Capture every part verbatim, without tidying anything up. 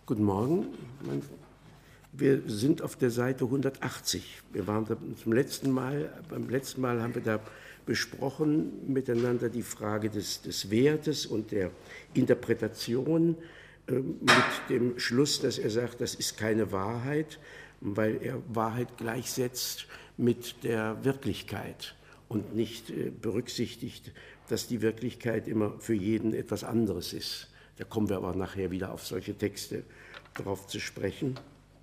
Guten Morgen. Wir sind auf der Seite hundertachtzig. Wir waren da zum letzten Mal, beim letzten Mal haben wir da besprochen miteinander die Frage des, des Wertes und der Interpretation äh, mit dem Schluss, dass er sagt, das ist keine Wahrheit, weil er Wahrheit gleichsetzt mit der Wirklichkeit und nicht äh, berücksichtigt, dass die Wirklichkeit immer für jeden etwas anderes ist. Da kommen wir aber nachher wieder auf solche Texte drauf zu sprechen.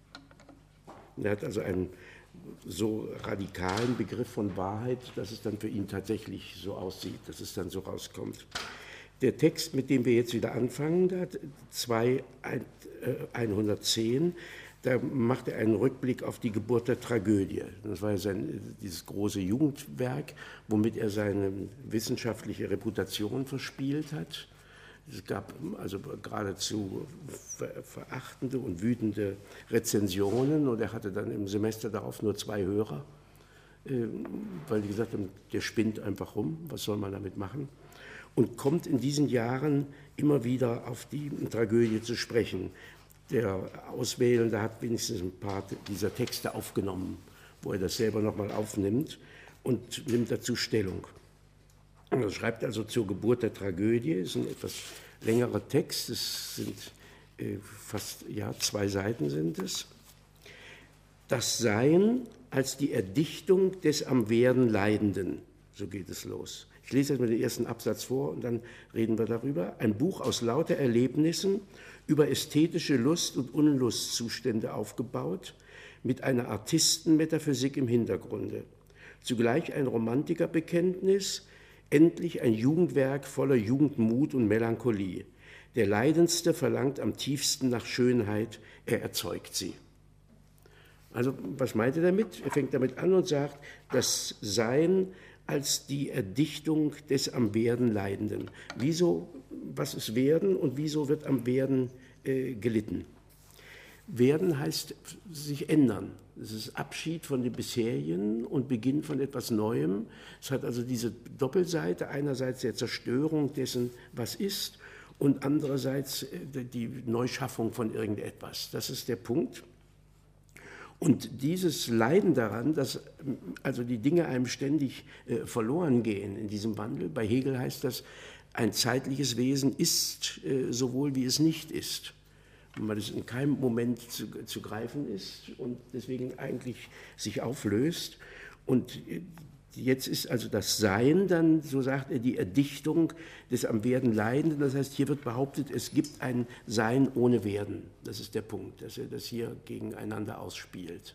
Er hat also einen so radikalen Begriff von Wahrheit, dass es dann für ihn tatsächlich so aussieht, dass es dann so rauskommt. Der Text, mit dem wir jetzt wieder anfangen, da zwei hundertzehn, da macht er einen Rückblick auf die Geburt der Tragödie. Das war ja sein, dieses große Jugendwerk, womit er seine wissenschaftliche Reputation verspielt hat. Es gab also geradezu verachtende und wütende Rezensionen und er hatte dann im Semester darauf nur zwei Hörer, weil die gesagt haben, der spinnt einfach rum, was soll man damit machen? Und kommt in diesen Jahren immer wieder auf die Tragödie zu sprechen. Der Auswählende hat wenigstens ein paar dieser Texte aufgenommen, wo er das selber nochmal aufnimmt und nimmt dazu Stellung. Er schreibt also zur Geburt der Tragödie, es ist ein etwas längerer Text, es sind äh, fast, ja, zwei Seiten sind es. Das Sein als die Erdichtung des am Werden Leidenden, so geht es los. Ich lese jetzt mal den ersten Absatz vor und dann reden wir darüber. Ein Buch aus lauter Erlebnissen über ästhetische Lust- und Unlustzustände aufgebaut, mit einer Artistenmetaphysik im Hintergrunde. Zugleich ein Romantikerbekenntnis, endlich ein Jugendwerk voller Jugendmut und Melancholie. Der Leidendste verlangt am tiefsten nach Schönheit, er erzeugt sie. Also was meint er damit? Er fängt damit an und sagt, das Sein als die Erdichtung des am Werden Leidenden. Wieso, was ist Werden und wieso wird am Werden äh, gelitten? Werden heißt sich ändern. Es ist Abschied von dem Bisherigen und Beginn von etwas Neuem. Es hat also diese Doppelseite, einerseits der Zerstörung dessen, was ist, und andererseits die Neuschaffung von irgendetwas. Das ist der Punkt. Und dieses Leiden daran, dass also die Dinge einem ständig äh, verloren gehen in diesem Wandel, bei Hegel heißt das, ein zeitliches Wesen ist äh, sowohl wie es nicht ist. Weil es in keinem Moment zu, zu greifen ist und deswegen eigentlich sich auflöst. Und jetzt ist also das Sein dann, so sagt er, die Erdichtung des am Werden Leidenden. Das heißt, hier wird behauptet, es gibt ein Sein ohne Werden. Das ist der Punkt, dass er das hier gegeneinander ausspielt.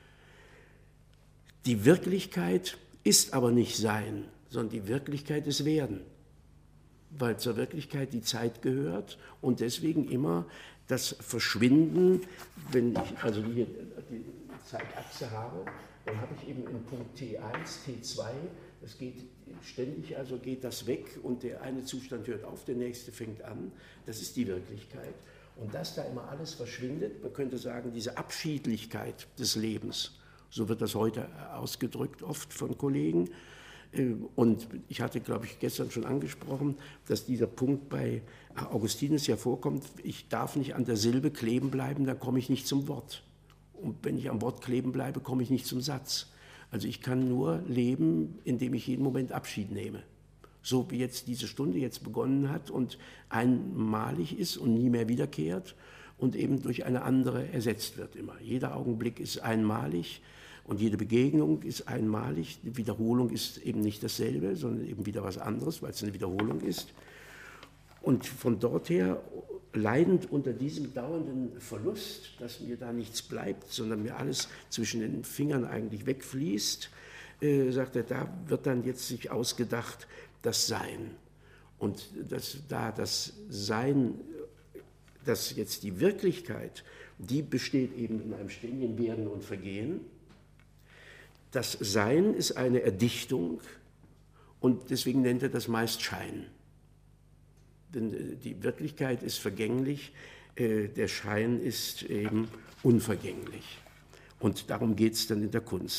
Die Wirklichkeit ist aber nicht Sein, sondern die Wirklichkeit ist Werden. Weil zur Wirklichkeit die Zeit gehört und deswegen immer das Verschwinden, wenn ich also hier die Zeitachse habe, dann habe ich eben in Punkt T eins, T zwei, das geht ständig, also geht das weg und der eine Zustand hört auf, der nächste fängt an, das ist die Wirklichkeit. Und dass da immer alles verschwindet, man könnte sagen, diese Abschiedlichkeit des Lebens, so wird das heute ausgedrückt oft von Kollegen. Und ich hatte, glaube ich, gestern schon angesprochen, dass dieser Punkt bei Augustinus ja vorkommt, ich darf nicht an der Silbe kleben bleiben, dann komme ich nicht zum Wort. Und wenn ich am Wort kleben bleibe, komme ich nicht zum Satz. Also ich kann nur leben, indem ich jeden Moment Abschied nehme. So wie jetzt diese Stunde jetzt begonnen hat und einmalig ist und nie mehr wiederkehrt und eben durch eine andere ersetzt wird immer. Jeder Augenblick ist einmalig. Und jede Begegnung ist einmalig, die Wiederholung ist eben nicht dasselbe, sondern eben wieder was anderes, weil es eine Wiederholung ist. Und von dort her, leidend unter diesem dauernden Verlust, dass mir da nichts bleibt, sondern mir alles zwischen den Fingern eigentlich wegfließt, äh, sagt er, da wird dann jetzt sich ausgedacht, das Sein. Und das, da das Sein, das jetzt die Wirklichkeit, die besteht eben in einem ständigen Werden und Vergehen. Das Sein ist eine Erdichtung und deswegen nennt er das meist Schein. Denn die Wirklichkeit ist vergänglich, der Schein ist eben unvergänglich. Und darum geht es dann in der Kunst.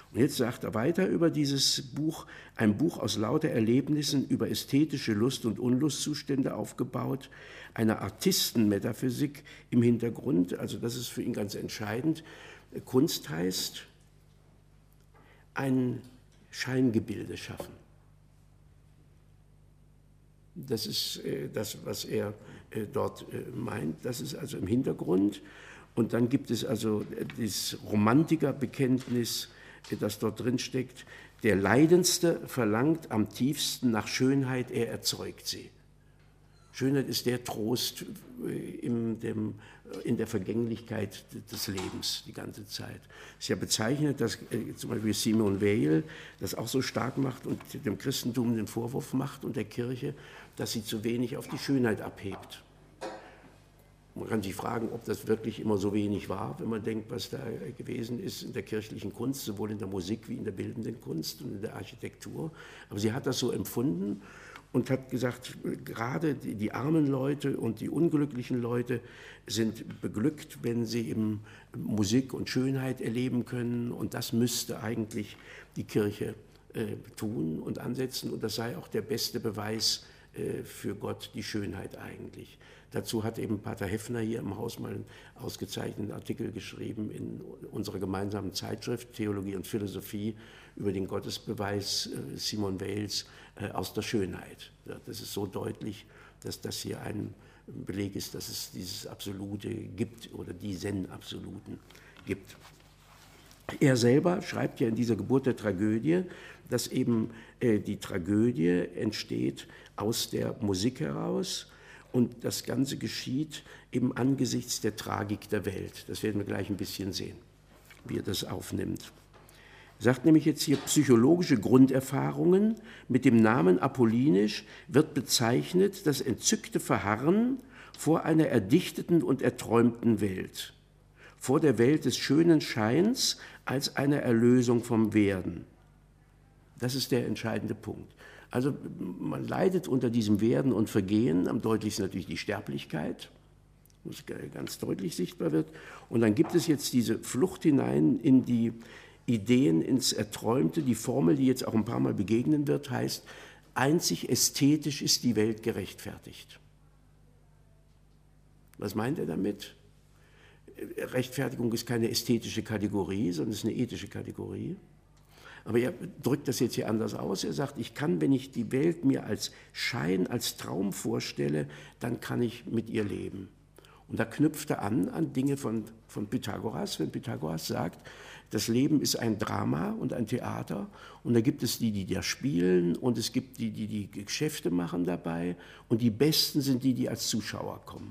Und jetzt sagt er weiter über dieses Buch, ein Buch aus lauter Erlebnissen über ästhetische Lust- und Unlustzustände aufgebaut, eine Artistenmetaphysik im Hintergrund, also das ist für ihn ganz entscheidend. Kunst heißt, ein Scheingebilde schaffen. Das ist äh, das, was er äh, dort äh, meint, das ist also im Hintergrund. Und dann gibt es also das Romantikerbekenntnis, das dort drin steckt. Der Leidendste verlangt am tiefsten nach Schönheit, er erzeugt sie. Schönheit ist der Trost in, dem, in der Vergänglichkeit des Lebens die ganze Zeit. Es ist ja bezeichnet, dass äh, zum Beispiel Simone Weil das auch so stark macht und dem Christentum den Vorwurf macht und der Kirche, dass sie zu wenig auf die Schönheit abhebt. Man kann sich fragen, ob das wirklich immer so wenig war, wenn man denkt, was da gewesen ist in der kirchlichen Kunst, sowohl in der Musik wie in der bildenden Kunst und in der Architektur. Aber sie hat das so empfunden und hat gesagt, gerade die, die armen Leute und die unglücklichen Leute sind beglückt, wenn sie eben Musik und Schönheit erleben können. Und das müsste eigentlich die Kirche äh, tun und ansetzen. Und das sei auch der beste Beweis äh, für Gott, die Schönheit eigentlich. Dazu hat eben Pater Heffner hier im Haus mal einen ausgezeichneten Artikel geschrieben in unserer gemeinsamen Zeitschrift Theologie und Philosophie über den Gottesbeweis äh, Simone Weils äh, aus der Schönheit. Ja, das ist so deutlich, dass das hier ein Beleg ist, dass es dieses Absolute gibt oder diesen Absoluten gibt. Er selber schreibt ja in dieser Geburt der Tragödie, dass eben äh, die Tragödie entsteht aus der Musik heraus. Und das Ganze geschieht eben angesichts der Tragik der Welt. Das werden wir gleich ein bisschen sehen, wie er das aufnimmt. Er sagt nämlich jetzt hier, psychologische Grunderfahrungen mit dem Namen apollinisch wird bezeichnet das entzückte Verharren vor einer erdichteten und erträumten Welt, vor der Welt des schönen Scheins als einer Erlösung vom Werden. Das ist der entscheidende Punkt. Also man leidet unter diesem Werden und Vergehen, am deutlichsten natürlich die Sterblichkeit, was ganz deutlich sichtbar wird. Und dann gibt es jetzt diese Flucht hinein in die Ideen, ins Erträumte. Die Formel, die jetzt auch ein paar Mal begegnen wird, heißt, einzig ästhetisch ist die Welt gerechtfertigt. Was meint er damit? Rechtfertigung ist keine ästhetische Kategorie, sondern es ist eine ethische Kategorie. Aber er drückt das jetzt hier anders aus. Er sagt, ich kann, wenn ich die Welt mir als Schein, als Traum vorstelle, dann kann ich mit ihr leben. Und da knüpft er an, an Dinge von, von Pythagoras, wenn Pythagoras sagt, das Leben ist ein Drama und ein Theater und da gibt es die, die da spielen und es gibt die, die die Geschäfte machen dabei und die Besten sind die, die als Zuschauer kommen.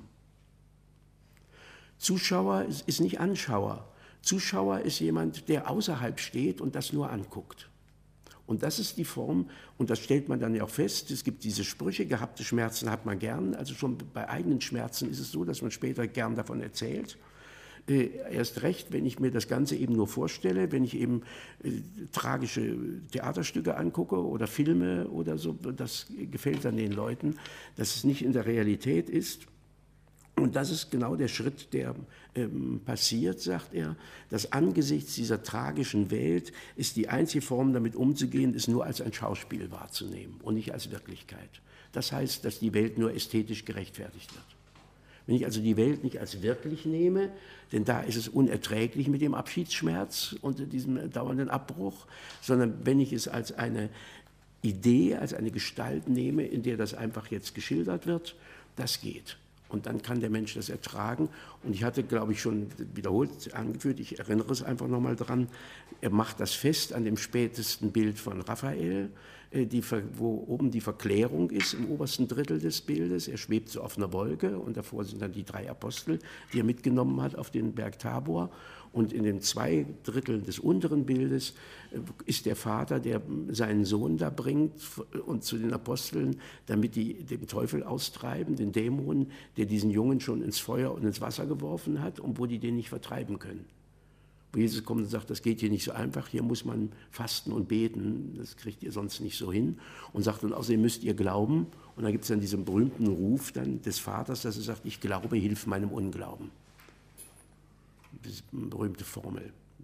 Zuschauer ist, ist nicht Anschauer. Zuschauer ist jemand, der außerhalb steht und das nur anguckt. Und das ist die Form, und das stellt man dann ja auch fest, es gibt diese Sprüche, gehabte Schmerzen hat man gern, also schon bei eigenen Schmerzen ist es so, dass man später gern davon erzählt. Äh, erst recht, wenn ich mir das Ganze eben nur vorstelle, wenn ich eben äh, tragische Theaterstücke angucke oder Filme oder so, das gefällt dann den Leuten, dass es nicht in der Realität ist. Und das ist genau der Schritt, der ähm, passiert, sagt er, dass angesichts dieser tragischen Welt ist die einzige Form, damit umzugehen, ist nur als ein Schauspiel wahrzunehmen und nicht als Wirklichkeit. Das heißt, dass die Welt nur ästhetisch gerechtfertigt wird. Wenn ich also die Welt nicht als wirklich nehme, denn da ist es unerträglich mit dem Abschiedsschmerz und diesem dauernden Abbruch, sondern wenn ich es als eine Idee, als eine Gestalt nehme, in der das einfach jetzt geschildert wird, das geht. Und dann kann der Mensch das ertragen. Und ich hatte, glaube ich, schon wiederholt angeführt, ich erinnere es einfach nochmal dran, er macht das fest an dem spätesten Bild von Raphael, die, wo oben die Verklärung ist im obersten Drittel des Bildes. Er schwebt so auf einer Wolke und davor sind dann die drei Apostel, die er mitgenommen hat auf den Berg Tabor. Und in den zwei Dritteln des unteren Bildes ist der Vater, der seinen Sohn da bringt und zu den Aposteln, damit die den Teufel austreiben, den Dämon, der diesen Jungen schon ins Feuer und ins Wasser geworfen hat und wo die den nicht vertreiben können. Wo Jesus kommt und sagt, das geht hier nicht so einfach, hier muss man fasten und beten, das kriegt ihr sonst nicht so hin. Und sagt dann, außerdem müsst ihr glauben. Und dann gibt es dann diesen berühmten Ruf dann des Vaters, dass er sagt, ich glaube, hilf meinem Unglauben. Das ist eine berühmte Formel.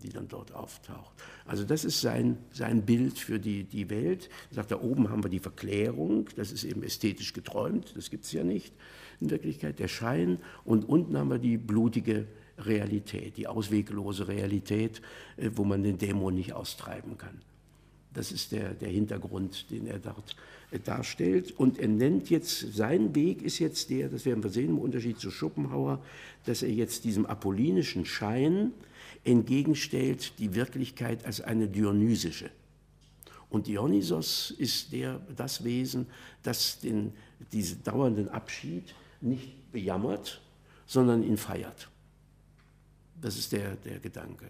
die dann dort auftaucht. Also das ist sein, sein Bild für die, die Welt. Er sagt, da oben haben wir die Verklärung, das ist eben ästhetisch geträumt, das gibt es ja nicht in Wirklichkeit, der Schein, und unten haben wir die blutige Realität, die ausweglose Realität, wo man den Dämon nicht austreiben kann. Das ist der, der Hintergrund, den er dort darstellt. Und er nennt jetzt, sein Weg ist jetzt der, das werden wir sehen im Unterschied zu Schopenhauer, dass er jetzt diesem apollinischen Schein entgegenstellt die Wirklichkeit als eine dionysische. Und Dionysos ist der, das Wesen, das den, diesen dauernden Abschied nicht bejammert, sondern ihn feiert. Das ist der, der Gedanke,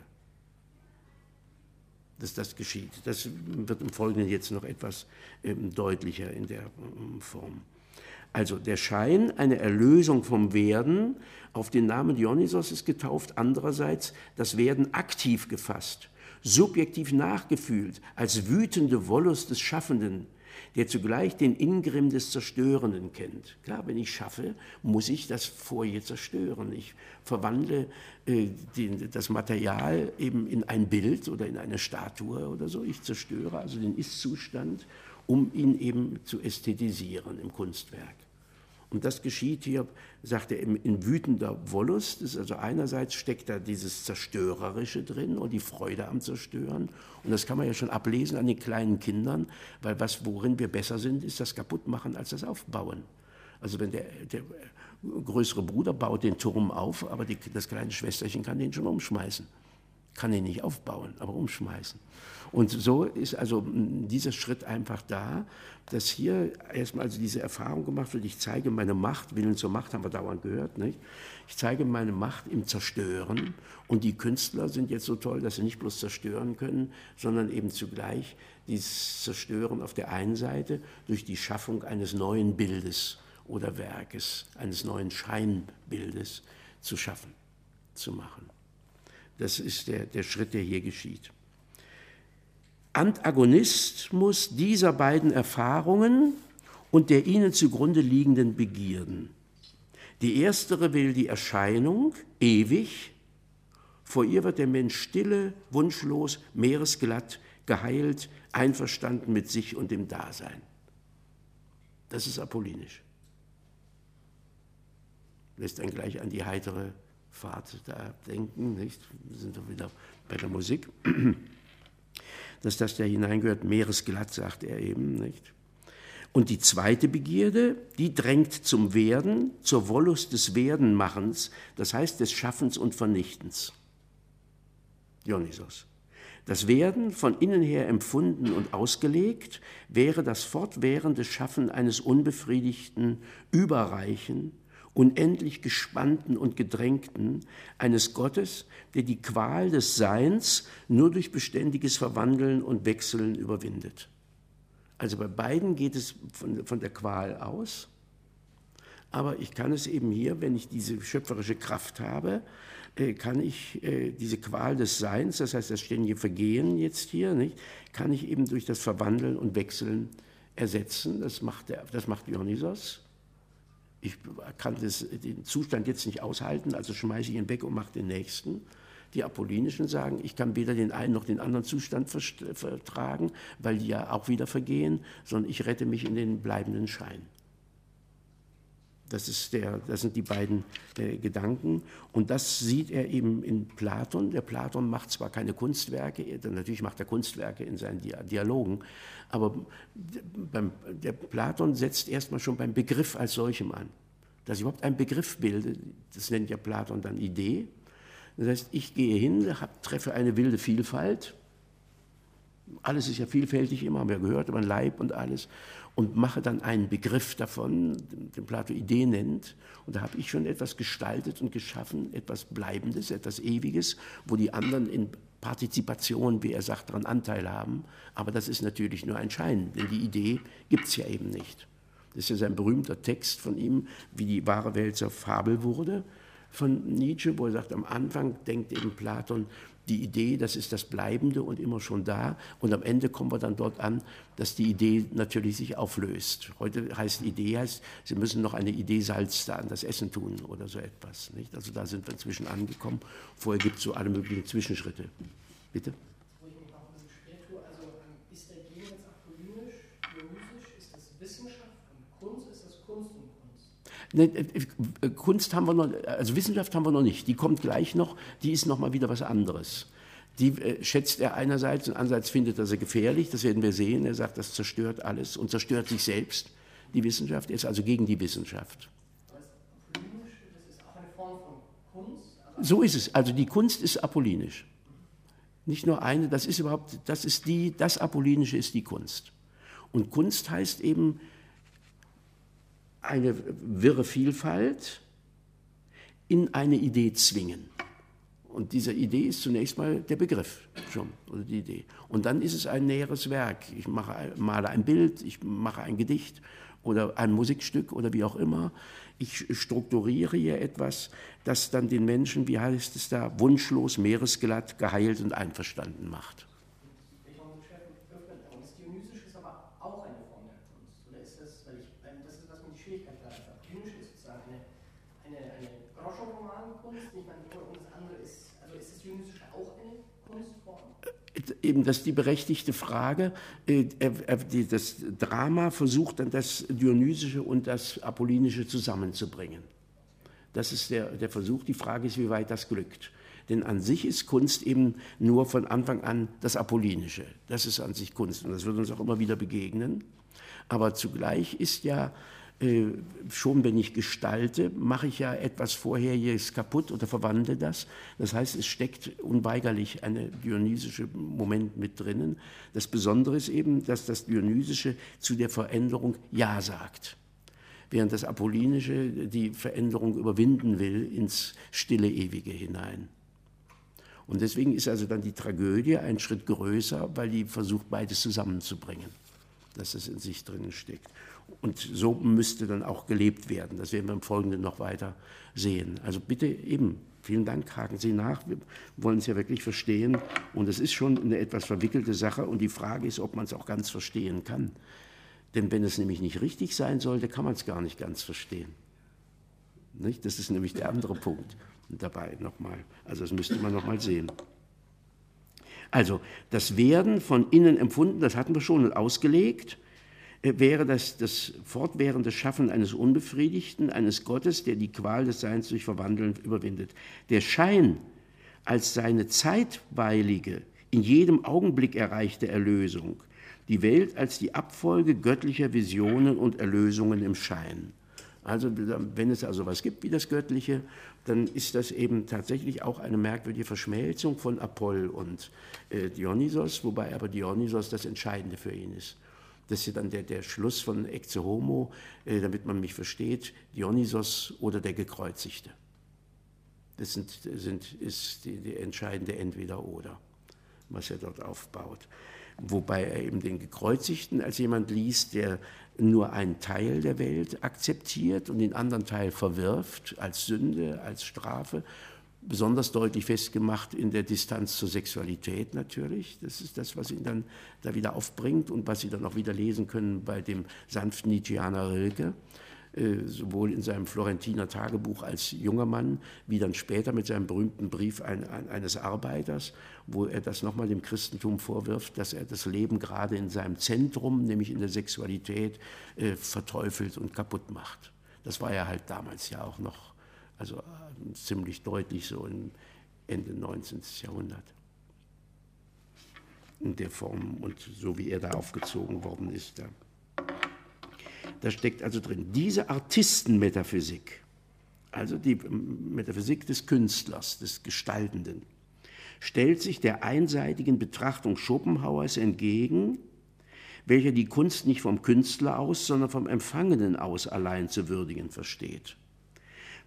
dass das geschieht. Das wird im Folgenden jetzt noch etwas ähm, deutlicher in der ähm, Form. Also der Schein, eine Erlösung vom Werden, auf den Namen Dionysos ist getauft, andererseits das Werden aktiv gefasst, subjektiv nachgefühlt, als wütende Wollust des Schaffenden, der zugleich den Ingrimm des Zerstörenden kennt. Klar, wenn ich schaffe, muss ich das Vorher zerstören. Ich verwandle äh, den, das Material eben in ein Bild oder in eine Statue oder so. Ich zerstöre also den Ist-Zustand, um ihn eben zu ästhetisieren im Kunstwerk. Und das geschieht hier, sagt er, in wütender Wollust. Das ist also einerseits steckt da dieses Zerstörerische drin und die Freude am Zerstören. Und das kann man ja schon ablesen an den kleinen Kindern, weil was, worin wir besser sind, ist das Kaputtmachen als das Aufbauen. Also wenn der, der größere Bruder baut den Turm auf, aber die, das kleine Schwesterchen kann den schon umschmeißen. Kann ihn nicht aufbauen, aber umschmeißen. Und so ist also dieser Schritt einfach da, dass hier erstmal also diese Erfahrung gemacht wird, ich zeige meine Macht, Willen zur Macht haben wir dauernd gehört, nicht? Ich zeige meine Macht im Zerstören und die Künstler sind jetzt so toll, dass sie nicht bloß zerstören können, sondern eben zugleich dieses Zerstören auf der einen Seite durch die Schaffung eines neuen Bildes oder Werkes, eines neuen Scheinbildes zu schaffen, zu machen. Das ist der, der Schritt, der hier geschieht. Antagonismus dieser beiden Erfahrungen und der ihnen zugrunde liegenden Begierden. Die erstere will die Erscheinung, ewig, vor ihr wird der Mensch stille, wunschlos, meeresglatt, geheilt, einverstanden mit sich und dem Dasein. Das ist apollinisch. Lässt einen gleich an die heitere Fahrt da denken, nicht? Wir sind doch wieder bei der Musik. Dass das da hineingehört, meeresglatt, sagt er eben, nicht? Und die zweite Begierde, die drängt zum Werden, zur Wollust des Werdenmachens, das heißt des Schaffens und Vernichtens. Dionysos. Das Werden, von innen her empfunden und ausgelegt, wäre das fortwährende Schaffen eines unbefriedigten, überreichen, unendlich gespannten und gedrängten, eines Gottes, der die Qual des Seins nur durch beständiges Verwandeln und Wechseln überwindet. Also bei beiden geht es von, von der Qual aus, aber ich kann es eben hier, wenn ich diese schöpferische Kraft habe, äh, kann ich äh, diese Qual des Seins, das heißt das ständige Vergehen jetzt hier, nicht, kann ich eben durch das Verwandeln und Wechseln ersetzen. Das macht, der, das macht Dionysos. Ich kann das, den Zustand jetzt nicht aushalten, also schmeiße ich ihn weg und mache den nächsten. Die Apollinischen sagen, ich kann weder den einen noch den anderen Zustand vertragen, weil die ja auch wieder vergehen, sondern ich rette mich in den bleibenden Schein. Das, ist der, das sind die beiden äh, Gedanken. Und das sieht er eben in Platon. Der Platon macht zwar keine Kunstwerke, natürlich macht er Kunstwerke in seinen Dialogen, aber beim, der Platon setzt erstmal schon beim Begriff als solchem an. Dass ich überhaupt einen Begriff bilde, das nennt ja Platon dann Idee. Das heißt, ich gehe hin, hab, treffe eine wilde Vielfalt. Alles ist ja vielfältig immer, haben wir gehört, über den Leib und alles. Und mache dann einen Begriff davon, den Plato Idee nennt. Und da habe ich schon etwas gestaltet und geschaffen, etwas Bleibendes, etwas Ewiges, wo die anderen in Partizipation, wie er sagt, daran Anteil haben. Aber das ist natürlich nur ein Schein, denn die Idee gibt es ja eben nicht. Das ist ja sein berühmter Text von ihm, wie die wahre Welt zur Fabel wurde, von Nietzsche, wo er sagt, am Anfang denkt eben Platon, Die Idee, das ist das Bleibende und immer schon da. Und am Ende kommen wir dann dort an, dass die Idee natürlich sich auflöst. Heute heißt Idee, heißt, Sie müssen noch eine Idee Salz da an das Essen tun oder so etwas. Nicht? Also da sind wir inzwischen angekommen. Vorher gibt es so alle möglichen Zwischenschritte. Bitte? Wo ich mich noch ein bisschen schwer tue, also ist der Gen jetzt apollinisch, dionysisch, ist das Wissenschaft und Kunst, ist das Kunst und Kunst? Kunst haben wir noch, also Wissenschaft haben wir noch nicht, die kommt gleich noch, die ist noch mal wieder was anderes. Die äh, schätzt er einerseits und andererseits findet er sie gefährlich, das werden wir sehen, er sagt, das zerstört alles und zerstört sich selbst, die Wissenschaft, er ist also gegen die Wissenschaft. Aber ist apollinisch, das ist auch eine Form von Kunst? So ist es, also die Kunst ist apollinisch. Nicht nur eine, das ist überhaupt, das ist die, das Apollinische ist die Kunst. Und Kunst heißt eben, eine wirre Vielfalt in eine Idee zwingen. Und diese Idee ist zunächst mal der Begriff schon, oder die Idee. Und dann ist es ein näheres Werk. Ich mache, male ein Bild, ich mache ein Gedicht oder ein Musikstück oder wie auch immer. Ich strukturiere hier etwas, das dann den Menschen, wie heißt es da, wunschlos, meeresglatt, geheilt und einverstanden macht. Eben, das ist die berechtigte Frage. Das Drama versucht dann das Dionysische und das Apollinische zusammenzubringen. Das ist der, der Versuch. Die Frage ist, wie weit das glückt. Denn an sich ist Kunst eben nur von Anfang an das Apollinische. Das ist an sich Kunst und das wird uns auch immer wieder begegnen. Aber zugleich ist ja, äh, schon wenn ich gestalte, mache ich ja etwas Vorheriges kaputt oder verwandle das. Das heißt, es steckt unweigerlich ein dionysischer Moment mit drinnen. Das Besondere ist eben, dass das Dionysische zu der Veränderung Ja sagt, während das Apollinische die Veränderung überwinden will ins stille Ewige hinein. Und deswegen ist also dann die Tragödie ein Schritt größer, weil die versucht, beides zusammenzubringen, dass es in sich drin steckt. Und so müsste dann auch gelebt werden. Das werden wir im Folgenden noch weiter sehen. Also bitte eben, vielen Dank, haken Sie nach. Wir wollen es ja wirklich verstehen. Und es ist schon eine etwas verwickelte Sache. Und die Frage ist, ob man es auch ganz verstehen kann. Denn wenn es nämlich nicht richtig sein sollte, kann man es gar nicht ganz verstehen. Nicht? Das ist nämlich der andere Punkt dabei nochmal. Also das müsste man nochmal sehen. Also das Werden von innen empfunden, das hatten wir schon ausgelegt, wäre das, das fortwährende Schaffen eines Unbefriedigten, eines Gottes, der die Qual des Seins durch Verwandeln überwindet. Der Schein als seine zeitweilige, in jedem Augenblick erreichte Erlösung, die Welt als die Abfolge göttlicher Visionen und Erlösungen im Schein. Also wenn es also was gibt wie das Göttliche, dann ist das eben tatsächlich auch eine merkwürdige Verschmelzung von Apoll und äh, Dionysos, wobei aber Dionysos das Entscheidende für ihn ist. Das ist ja dann der, der Schluss von Ecce Homo, äh, damit man mich versteht, Dionysos oder der Gekreuzigte. Das sind, sind, ist die, die entscheidende Entweder-Oder, was er dort aufbaut. Wobei er eben den Gekreuzigten als jemand liest, der nur einen Teil der Welt akzeptiert und den anderen Teil verwirft, als Sünde, als Strafe, besonders deutlich festgemacht in der Distanz zur Sexualität natürlich. Das ist das, was ihn dann da wieder aufbringt und was Sie dann auch wieder lesen können bei dem sanften Nietzscheaner Rilke, äh, sowohl in seinem Florentiner Tagebuch als junger Mann, wie dann später mit seinem berühmten Brief ein, ein, eines Arbeiters, wo er das nochmal dem Christentum vorwirft, dass er das Leben gerade in seinem Zentrum, nämlich in der Sexualität, äh, verteufelt und kaputt macht. Das war ja halt damals ja auch noch, also äh, ziemlich deutlich so im Ende neunzehnten Jahrhundert. In der Form und so wie er da aufgezogen worden ist. Da, da steckt also drin diese Artistenmetaphysik, also die Metaphysik des Künstlers, des Gestaltenden, stellt sich der einseitigen Betrachtung Schopenhauers entgegen, welcher die Kunst nicht vom Künstler aus, sondern vom Empfangenen aus allein zu würdigen versteht.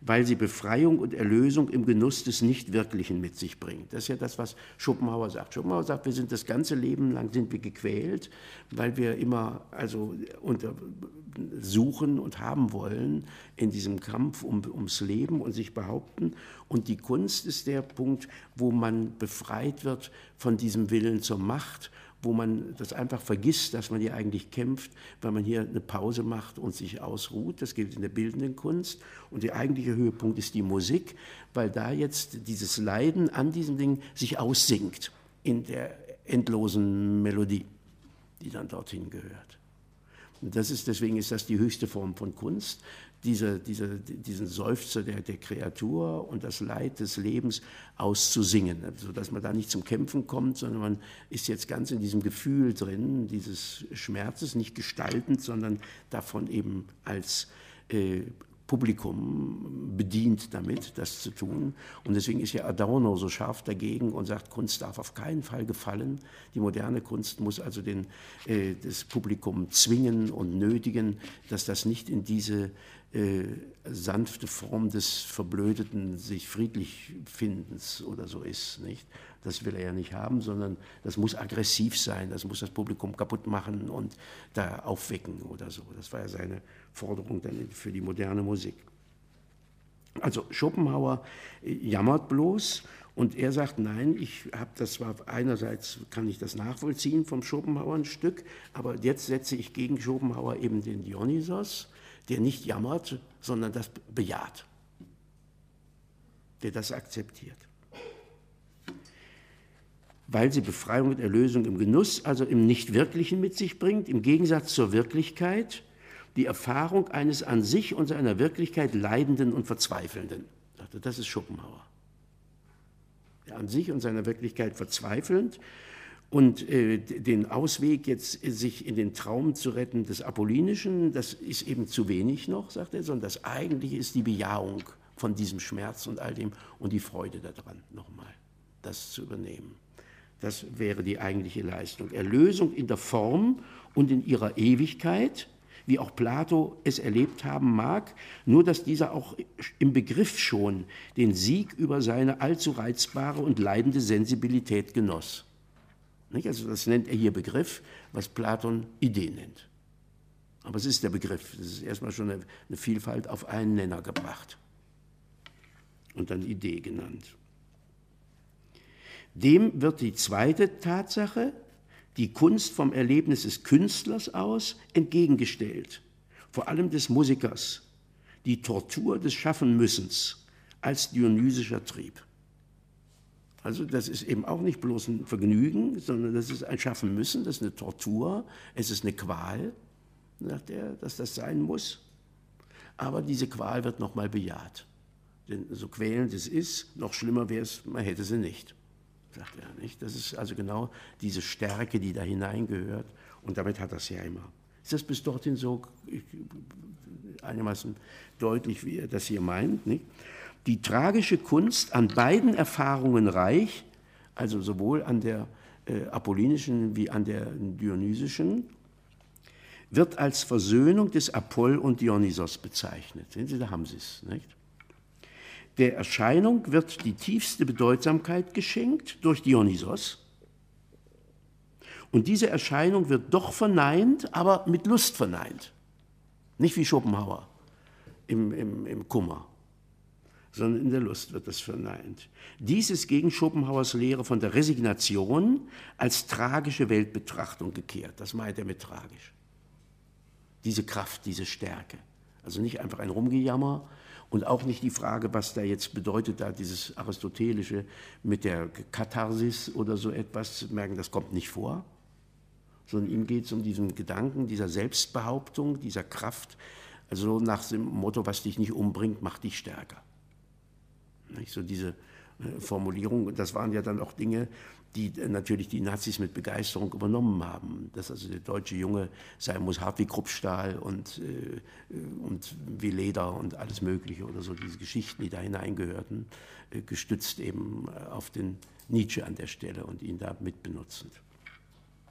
weil sie Befreiung und Erlösung im Genuss des Nichtwirklichen mit sich bringt. Das ist ja das, was Schopenhauer sagt. Schopenhauer sagt, wir sind das ganze Leben lang sind wir gequält, weil wir immer also unter suchen und haben wollen in diesem Kampf um, ums Leben und sich behaupten. Und die Kunst ist der Punkt, wo man befreit wird von diesem Willen zur Macht, wo man das einfach vergisst, dass man hier eigentlich kämpft, weil man hier eine Pause macht und sich ausruht. Das gilt in der bildenden Kunst. Und der eigentliche Höhepunkt ist die Musik, weil da jetzt dieses Leiden an diesem Ding sich aussingt in der endlosen Melodie, die dann dorthin gehört. Und das ist, deswegen ist das die höchste Form von Kunst, diese, diese, diesen Seufzer der, der Kreatur und das Leid des Lebens auszusingen, sodass man da nicht zum Kämpfen kommt, sondern man ist jetzt ganz in diesem Gefühl drin, dieses Schmerzes, nicht gestaltend, sondern davon eben als äh, Publikum bedient damit, das zu tun. Und deswegen ist ja Adorno so scharf dagegen und sagt, Kunst darf auf keinen Fall gefallen. Die moderne Kunst muss also den, äh, das Publikum zwingen und nötigen, dass das nicht in diese äh, sanfte Form des verblödeten, sich friedlich Findens oder so ist, nicht? Das will er ja nicht haben, sondern das muss aggressiv sein, das muss das Publikum kaputt machen und da aufwecken oder so. Das war ja seine Forderung dann für die moderne Musik. Also Schopenhauer jammert bloß und er sagt, nein, ich habe das zwar, einerseits kann ich das nachvollziehen vom Schopenhauer ein Stück, aber jetzt setze ich gegen Schopenhauer eben den Dionysos, der nicht jammert, sondern das bejaht, der das akzeptiert. Weil sie Befreiung und Erlösung im Genuss, also im Nichtwirklichen mit sich bringt, im Gegensatz zur Wirklichkeit, die Erfahrung eines an sich und seiner Wirklichkeit Leidenden und Verzweifelnden. Das ist Schopenhauer. Der an sich und seiner Wirklichkeit verzweifelnd und äh, den Ausweg, jetzt sich in den Traum zu retten des Apollinischen, das ist eben zu wenig noch, sagt er, sondern das Eigentliche ist die Bejahung von diesem Schmerz und all dem und die Freude daran, nochmal, das zu übernehmen. Das wäre die eigentliche Leistung. Erlösung in der Form und in ihrer Ewigkeit, wie auch Plato es erlebt haben mag, nur dass dieser auch im Begriff schon den Sieg über seine allzu reizbare und leidende Sensibilität genoss. Nicht? Also das nennt er hier Begriff, was Platon Idee nennt. Aber es ist der Begriff, das ist erstmal schon eine, eine Vielfalt auf einen Nenner gebracht und dann Idee genannt. Dem wird die zweite Tatsache, die Kunst vom Erlebnis des Künstlers aus, entgegengestellt, vor allem des Musikers, die Tortur des Schaffenmüssens als dionysischer Trieb. Also das ist eben auch nicht bloß ein Vergnügen, sondern das ist ein Schaffenmüssen, das ist eine Tortur, es ist eine Qual, sagt er, dass das sein muss. Aber diese Qual wird nochmal bejaht. Denn so quälend es ist, noch schlimmer wäre es, man hätte sie nicht. Sagt er nicht. Das ist also genau diese Stärke, die da hineingehört. Und damit hat er es ja immer. Ist das bis dorthin so einigermaßen deutlich, wie er das hier meint? Nicht? Die tragische Kunst, an beiden Erfahrungen reich, also sowohl an der äh, apollinischen wie an der dionysischen, wird als Versöhnung des Apoll und Dionysos bezeichnet. Sehen Sie, da haben Sie es, nicht? Der Erscheinung wird die tiefste Bedeutsamkeit geschenkt durch Dionysos. Und diese Erscheinung wird doch verneint, aber mit Lust verneint. Nicht wie Schopenhauer im, im, im Kummer, sondern in der Lust wird das verneint. Dies ist gegen Schopenhauers Lehre von der Resignation als tragische Weltbetrachtung gekehrt. Das meint er mit tragisch. Diese Kraft, diese Stärke. Also nicht einfach ein Rumgejammer, und auch nicht die Frage, was da jetzt bedeutet, da dieses Aristotelische mit der Katharsis oder so etwas zu merken, das kommt nicht vor, sondern ihm geht es um diesen Gedanken dieser Selbstbehauptung, dieser Kraft, also nach dem Motto, was dich nicht umbringt, macht dich stärker. Nicht? So diese Formulierung, das waren ja dann auch Dinge, die natürlich die Nazis mit Begeisterung übernommen haben, dass also der deutsche Junge sein muss hart wie Kruppstahl und, äh, und wie Leder und alles Mögliche oder so, diese Geschichten, die da hineingehörten, äh, gestützt eben auf den Nietzsche an der Stelle und ihn da mitbenutzend.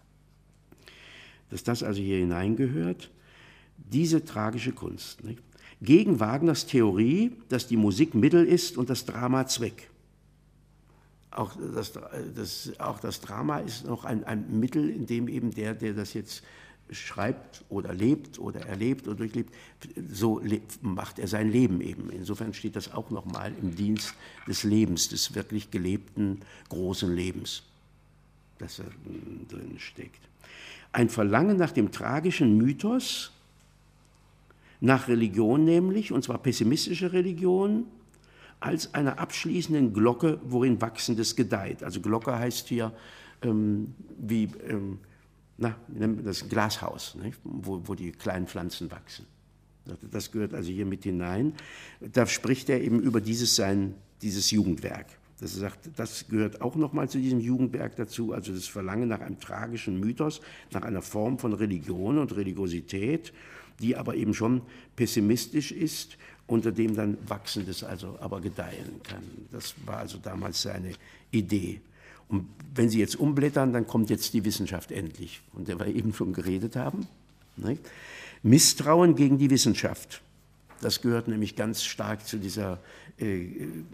Dass das also hier hineingehört, diese tragische Kunst, nicht? Gegen Wagners Theorie, dass die Musik Mittel ist und das Drama Zweck. Auch das, das, auch das Drama ist noch ein, ein Mittel, in dem eben der, der das jetzt schreibt oder lebt oder erlebt oder durchlebt, so macht er sein Leben eben. Insofern steht das auch nochmal im Dienst des Lebens, des wirklich gelebten großen Lebens, das da drin steckt. Ein Verlangen nach dem tragischen Mythos, nach Religion nämlich, und zwar pessimistische Religion, als einer abschließenden Glocke, worin Wachsendes gedeiht. Also Glocke heißt hier ähm, wie, ähm, na, das Glashaus, nicht? Wo, wo die kleinen Pflanzen wachsen. Das gehört also hier mit hinein. Da spricht er eben über dieses sein, dieses Jugendwerk. Das, sagt, das gehört auch nochmal zu diesem Jugendwerk dazu, also das Verlangen nach einem tragischen Mythos, nach einer Form von Religion und Religiosität, die aber eben schon pessimistisch ist, unter dem dann Wachsendes also aber gedeihen kann. Das war also damals seine Idee. Und wenn Sie jetzt umblättern, dann kommt jetzt die Wissenschaft endlich, von der wir eben schon geredet haben. Nicht? Misstrauen gegen die Wissenschaft, das gehört nämlich ganz stark zu dieser äh,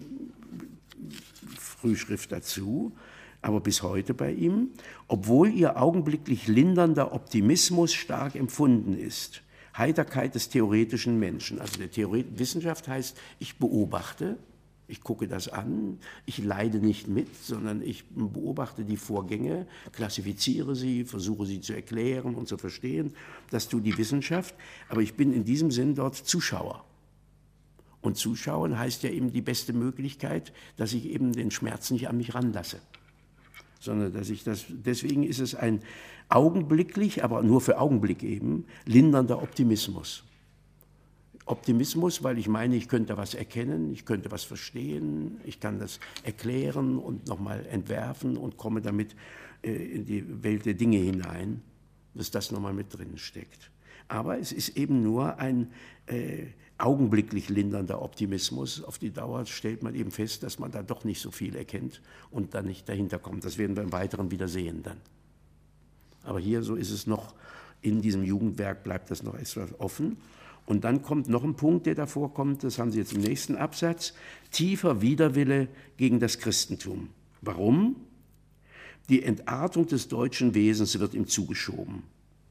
Frühschrift dazu, aber bis heute bei ihm, obwohl ihr augenblicklich lindernder Optimismus stark empfunden ist. Heiterkeit des theoretischen Menschen. Also der Theoret Wissenschaft heißt, ich beobachte, ich gucke das an, ich leide nicht mit, sondern ich beobachte die Vorgänge, klassifiziere sie, versuche sie zu erklären und zu verstehen. Das tut die Wissenschaft, aber ich bin in diesem Sinn dort Zuschauer. Und Zuschauen heißt ja eben die beste Möglichkeit, dass ich eben den Schmerz nicht an mich ranlasse, sondern dass ich das, deswegen ist es ein augenblicklich, aber nur für Augenblick eben, lindernder Optimismus. Optimismus, weil ich meine, ich könnte was erkennen, ich könnte was verstehen, ich kann das erklären und nochmal entwerfen und komme damit äh, in die Welt der Dinge hinein, dass das nochmal mit drin steckt. Aber es ist eben nur ein äh, augenblicklich lindernder Optimismus. Auf die Dauer stellt man eben fest, dass man da doch nicht so viel erkennt und dann nicht dahinter kommt. Das werden wir im Weiteren wieder sehen dann. Aber hier, so ist es noch, in diesem Jugendwerk bleibt das noch etwas offen. Und dann kommt noch ein Punkt, der davor kommt, das haben Sie jetzt im nächsten Absatz, tiefer Widerwille gegen das Christentum. Warum? Die Entartung des deutschen Wesens wird ihm zugeschoben.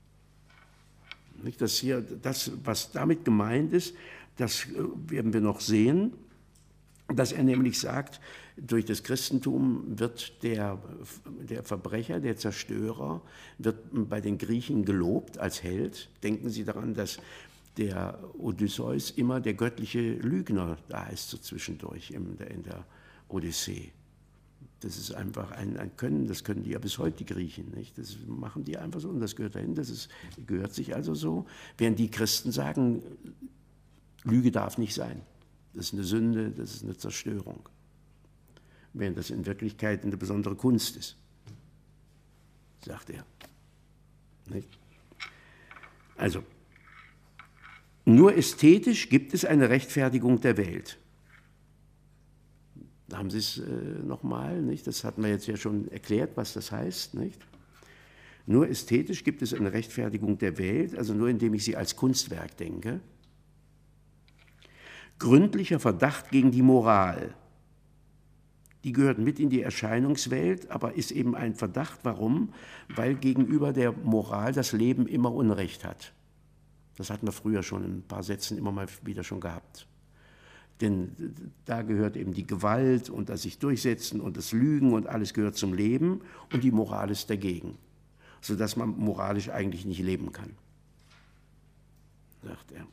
Das, hier, das, was damit gemeint ist, das werden wir noch sehen, dass er nämlich sagt, durch das Christentum wird der, der Verbrecher, der Zerstörer, wird bei den Griechen gelobt als Held. Denken Sie daran, dass der Odysseus immer der göttliche Lügner da ist, so zwischendurch in der, in der Odyssee. Das ist einfach ein, ein Können, das können die ja bis heute, die Griechen, nicht? Das machen die einfach so und das gehört dahin, das ist, gehört sich also so. Während die Christen sagen, Lüge darf nicht sein. Das ist eine Sünde, das ist eine Zerstörung. Während das in Wirklichkeit eine besondere Kunst ist, sagt er. Nicht? Also, nur ästhetisch gibt es eine Rechtfertigung der Welt. Da haben Sie es äh, nochmal, nicht? Das hatten wir jetzt ja schon erklärt, was das heißt, nicht? Nur ästhetisch gibt es eine Rechtfertigung der Welt, also nur indem ich sie als Kunstwerk denke. Gründlicher Verdacht gegen die Moral. Die gehört mit in die Erscheinungswelt, aber ist eben ein Verdacht. Warum? Weil gegenüber der Moral das Leben immer Unrecht hat. Das hatten wir früher schon in ein paar Sätzen immer mal wieder schon gehabt. Denn da gehört eben die Gewalt und das sich durchsetzen und das Lügen und alles gehört zum Leben und die Moral ist dagegen, sodass man moralisch eigentlich nicht leben kann, sagt er.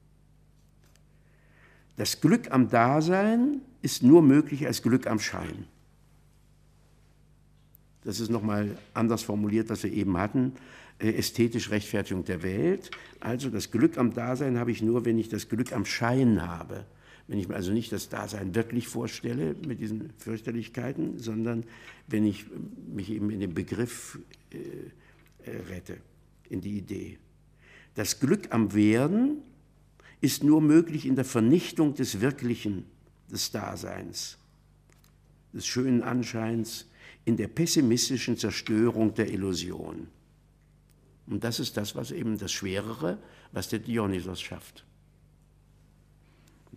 Das Glück am Dasein ist nur möglich als Glück am Schein. Das ist nochmal anders formuliert, was wir eben hatten. Ästhetische Rechtfertigung der Welt. Also das Glück am Dasein habe ich nur, wenn ich das Glück am Schein habe. Wenn ich mir also nicht das Dasein wirklich vorstelle mit diesen Fürchterlichkeiten, sondern wenn ich mich eben in den Begriff äh, rette, in die Idee. Das Glück am Werden ist nur möglich in der Vernichtung des Wirklichen, des Daseins, des schönen Anscheins, in der pessimistischen Zerstörung der Illusion. Und das ist das, was eben das Schwerere, was der Dionysos schafft.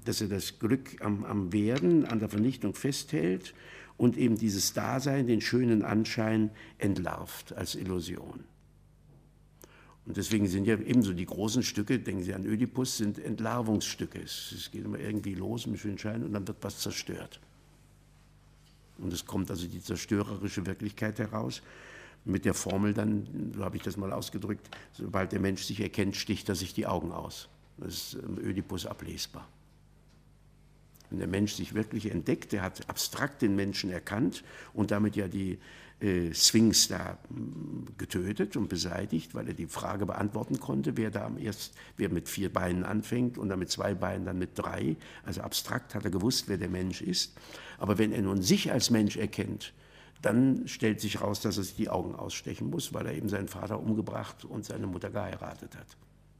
dass er das Glück am, am Werden, an der Vernichtung festhält und eben dieses Dasein, den schönen Anschein entlarvt als Illusion. Und deswegen sind ja ebenso die großen Stücke, denken Sie an Ödipus, sind Entlarvungsstücke. Es geht immer irgendwie los mit schönen Schein und dann wird was zerstört. Und es kommt also die zerstörerische Wirklichkeit heraus. Mit der Formel dann, so habe ich das mal ausgedrückt, sobald der Mensch sich erkennt, sticht er sich die Augen aus. Das ist im Ödipus ablesbar. Wenn der Mensch sich wirklich entdeckt, der hat abstrakt den Menschen erkannt und damit ja die äh, Sphinx da getötet und beseitigt, weil er die Frage beantworten konnte, wer da am erst, wer mit vier Beinen anfängt und dann mit zwei Beinen, dann mit drei. Also abstrakt hat er gewusst, wer der Mensch ist. Aber wenn er nun sich als Mensch erkennt, dann stellt sich raus, dass er sich die Augen ausstechen muss, weil er eben seinen Vater umgebracht und seine Mutter geheiratet hat.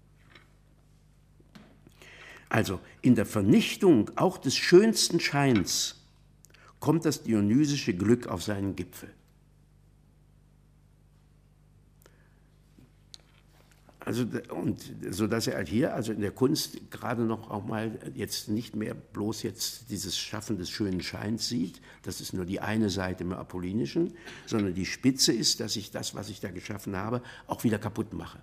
Also in der Vernichtung auch des schönsten Scheins kommt das dionysische Glück auf seinen Gipfel. Also, und so dass er halt hier, also in der Kunst gerade noch auch mal jetzt nicht mehr bloß jetzt dieses Schaffen des schönen Scheins sieht, das ist nur die eine Seite im Apollinischen, sondern die Spitze ist, dass ich das, was ich da geschaffen habe, auch wieder kaputt mache.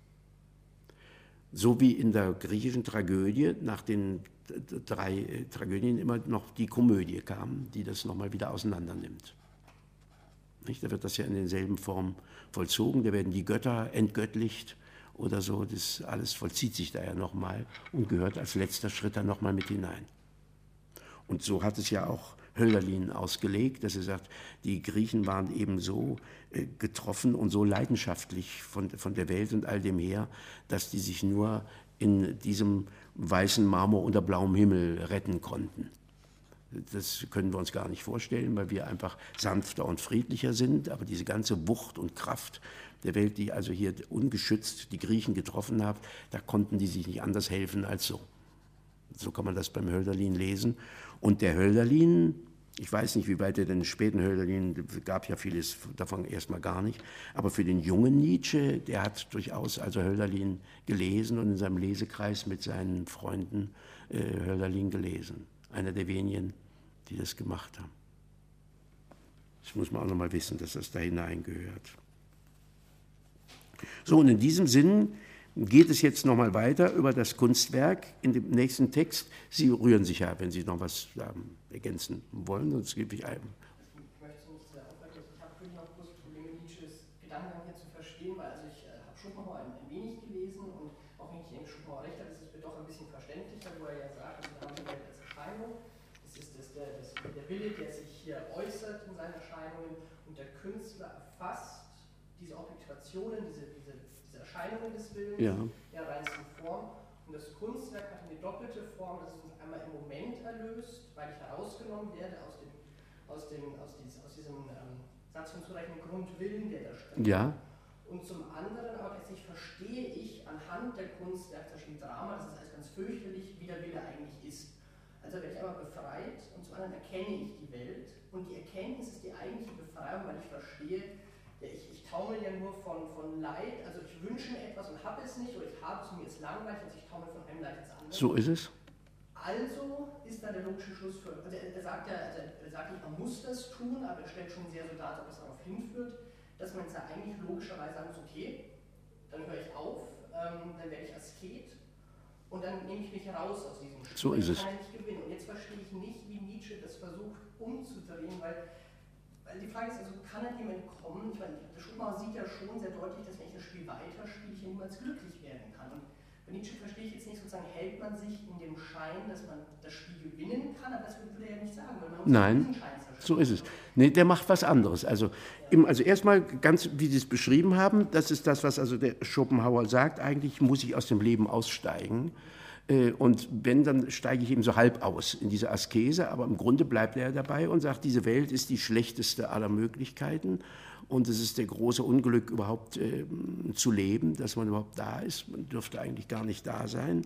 So wie in der griechischen Tragödie nach den drei Tragödien immer noch die Komödie kam, die das nochmal wieder auseinander nimmt. Nicht? Da wird das ja in denselben Formen vollzogen, da werden die Götter entgöttlicht oder so, das alles vollzieht sich da ja nochmal und gehört als letzter Schritt dann nochmal mit hinein. Und so hat es ja auch Hölderlin ausgelegt, dass er sagt, die Griechen waren eben so äh, getroffen und so leidenschaftlich von, von der Welt und all dem her, dass die sich nur in diesem weißen Marmor unter blauem Himmel retten konnten. Das können wir uns gar nicht vorstellen, weil wir einfach sanfter und friedlicher sind, aber diese ganze Wucht und Kraft der Welt, die also hier ungeschützt die Griechen getroffen hat, da konnten die sich nicht anders helfen als so. So kann man das beim Hölderlin lesen. Und der Hölderlin, ich weiß nicht, wie weit er den späten Hölderlin, gab ja vieles davon erstmal gar nicht, aber für den jungen Nietzsche, der hat durchaus also Hölderlin gelesen und in seinem Lesekreis mit seinen Freunden äh, Hölderlin gelesen. Einer der wenigen, die das gemacht haben. Das muss man auch noch mal wissen, dass das da hineingehört. So, und in diesem Sinn geht es jetzt noch mal weiter über das Kunstwerk in dem nächsten Text. Sie rühren sich ja, wenn Sie noch was ähm, ergänzen wollen, sonst gebe ich einem. Ich möchte es nicht sehr aufhalten. Ich habe wirklich noch große Probleme, Nietzsches Gedankengang hier zu verstehen, weil also ich äh, habe Schopenhauer ein, ein wenig gelesen und auch wenn ich denke, Schopenhauer recht hat, ist es mir doch ein bisschen verständlicher, wo er ja sagt, also wir haben die Welt als Erscheinung. Das ist das, der, das, der Wille, der sich hier äußert in seinen Erscheinungen und der Künstler erfasst diese Objektivationen, diese, diese, diese Erscheinungen des Willens ja. in der reinsten Form. Und das Kunstwerk hat eine doppelte Form, dass es uns einmal im Moment erlöst, weil ich herausgenommen werde aus, dem, aus, dem, aus, dieses, aus diesem ähm, Satz von zureichenden Grundwillen, der da steht. Ja. Und zum anderen aber tatsächlich verstehe ich anhand der Kunstwerke, zum Beispiel Drama, dass es alles ganz fürchterlich, wie der Wille eigentlich ist. Also werde ich einmal befreit und zum anderen erkenne ich die Welt. Und die Erkenntnis ist die eigentliche Befreiung, weil ich verstehe, ja, ich, ich taumel ja nur von, von Leid, also ich wünsche mir etwas und habe es nicht, oder ich habe es und mir ist langweilig, also ich taumel von einem Leid ins andere. So ist es. Also ist dann der logische Schluss für, also er, er sagt ja, also er sagt nicht, man muss das tun, aber er stellt schon sehr so dar, dass es darauf hinführt, dass man jetzt ja eigentlich logischerweise sagen muss, okay, dann höre ich auf, ähm, dann werde ich Asket und dann nehme ich mich heraus aus diesem Spiel. So ist es. Kann ich nicht gewinnen. Und jetzt verstehe ich nicht, wie Nietzsche das versucht umzudrehen, weil die Frage ist also, kann er dem entkommen? Ich meine, der Schopenhauer sieht ja schon sehr deutlich, dass wenn ich das Spiel weiterspiele, ich ja niemals glücklich werden kann. Und bei Nietzsche verstehe ich jetzt nicht sozusagen, hält man sich in dem Schein, dass man das Spiel gewinnen kann, aber das würde er ja nicht sagen, weil man muss Nein, diesen Schein zerstören. So ist es. Nee, der macht was anderes. Also, im, also erstmal ganz, wie Sie es beschrieben haben, das ist das, was also der Schopenhauer sagt, eigentlich muss ich aus dem Leben aussteigen. Und wenn, dann steige ich eben so halb aus in diese Askese, aber im Grunde bleibt er dabei und sagt, diese Welt ist die schlechteste aller Möglichkeiten und es ist der große Unglück, überhaupt äh, zu leben, dass man überhaupt da ist. Man dürfte eigentlich gar nicht da sein.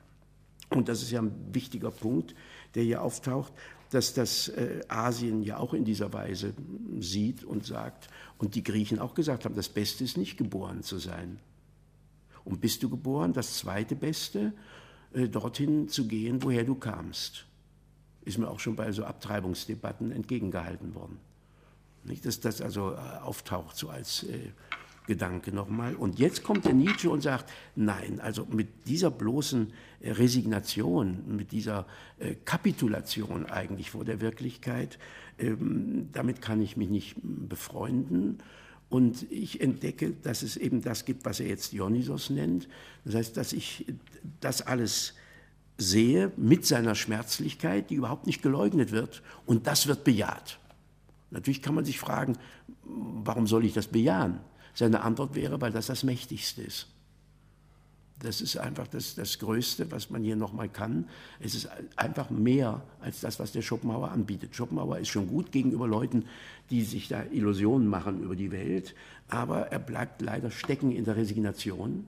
Und das ist ja ein wichtiger Punkt, der hier auftaucht, dass das äh, Asien ja auch in dieser Weise sieht und sagt und die Griechen auch gesagt haben, das Beste ist nicht geboren zu sein. Und bist du geboren, das zweite Beste, äh, dorthin zu gehen, woher du kamst. Ist mir auch schon bei so Abtreibungsdebatten entgegengehalten worden. Nicht, dass das also äh, auftaucht so als äh, Gedanke nochmal. Und jetzt kommt der Nietzsche und sagt, nein, also mit dieser bloßen äh, Resignation, mit dieser äh, Kapitulation eigentlich vor der Wirklichkeit, ähm, damit kann ich mich nicht befreunden. Und ich entdecke, dass es eben das gibt, was er jetzt Dionysos nennt. Das heißt, dass ich das alles sehe mit seiner Schmerzlichkeit, die überhaupt nicht geleugnet wird. Und das wird bejaht. Natürlich kann man sich fragen, warum soll ich das bejahen? Seine Antwort wäre, weil das das Mächtigste ist. Das ist einfach das, das Größte, was man hier nochmal kann. Es ist einfach mehr als das, was der Schopenhauer anbietet. Schopenhauer ist schon gut gegenüber Leuten, die sich da Illusionen machen über die Welt, aber er bleibt leider stecken in der Resignation.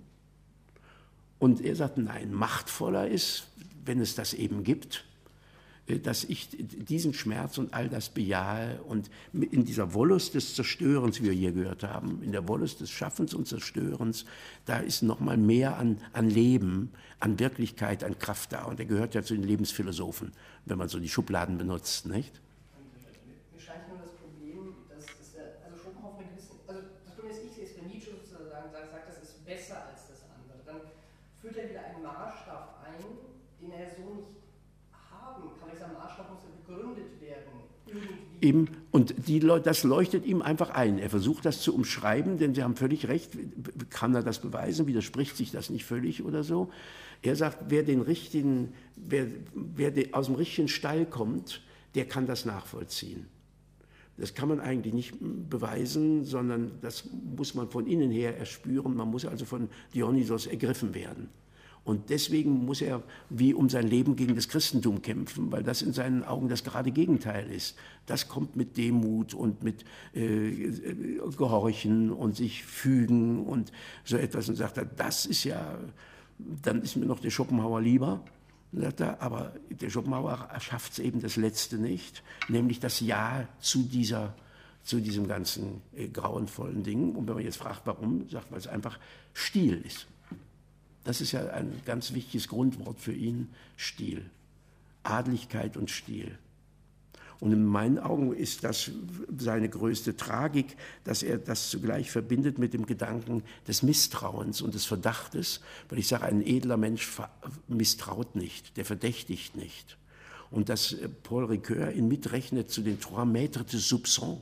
Und er sagt, nein, machtvoller ist, wenn es das eben gibt, dass ich diesen Schmerz und all das bejahe und in dieser Wollust des Zerstörens, wie wir hier gehört haben, in der Wollust des Schaffens und Zerstörens, da ist noch mal mehr an, an Leben, an Wirklichkeit, an Kraft da. Und er gehört ja zu den Lebensphilosophen, wenn man so die Schubladen benutzt, nicht? Mir scheint nur das Problem, dass, dass der, also Schopenhauer mit gewissen, also das Problem ist, ich sehe es, wenn Nietzsche sozusagen sagt, sagt, das ist besser als das andere, dann führt er wieder einen Maßstab ein, den er so nicht haben kann. Dieser Maßstab muss begründet werden. Irgendwie. Eben, und die, das leuchtet ihm einfach ein. Er versucht das zu umschreiben, denn Sie haben völlig recht. Kann er das beweisen? Widerspricht sich das nicht völlig oder so? Er sagt, wer, den richtigen, wer, wer aus dem richtigen Stall kommt, der kann das nachvollziehen. Das kann man eigentlich nicht beweisen, sondern das muss man von innen her erspüren. Man muss also von Dionysos ergriffen werden. Und deswegen muss er wie um sein Leben gegen das Christentum kämpfen, weil das in seinen Augen das gerade Gegenteil ist. Das kommt mit Demut und mit äh, Gehorchen und sich fügen und so etwas. Und sagt er, das ist ja, dann ist mir noch der Schopenhauer lieber. Sagt er, aber der Schopenhauer schafft es eben das Letzte nicht, nämlich das Ja zu dieser, zu diesem ganzen äh, grauenvollen Ding. Und wenn man jetzt fragt, warum, sagt man, weil es einfach Stil ist. Das ist ja ein ganz wichtiges Grundwort für ihn, Stil. Adeligkeit und Stil. Und in meinen Augen ist das seine größte Tragik, dass er das zugleich verbindet mit dem Gedanken des Misstrauens und des Verdachtes. Weil ich sage, ein edler Mensch misstraut nicht, der verdächtigt nicht. Und dass Paul Ricoeur ihn mitrechnet zu den Trois Maîtres de Soupçon,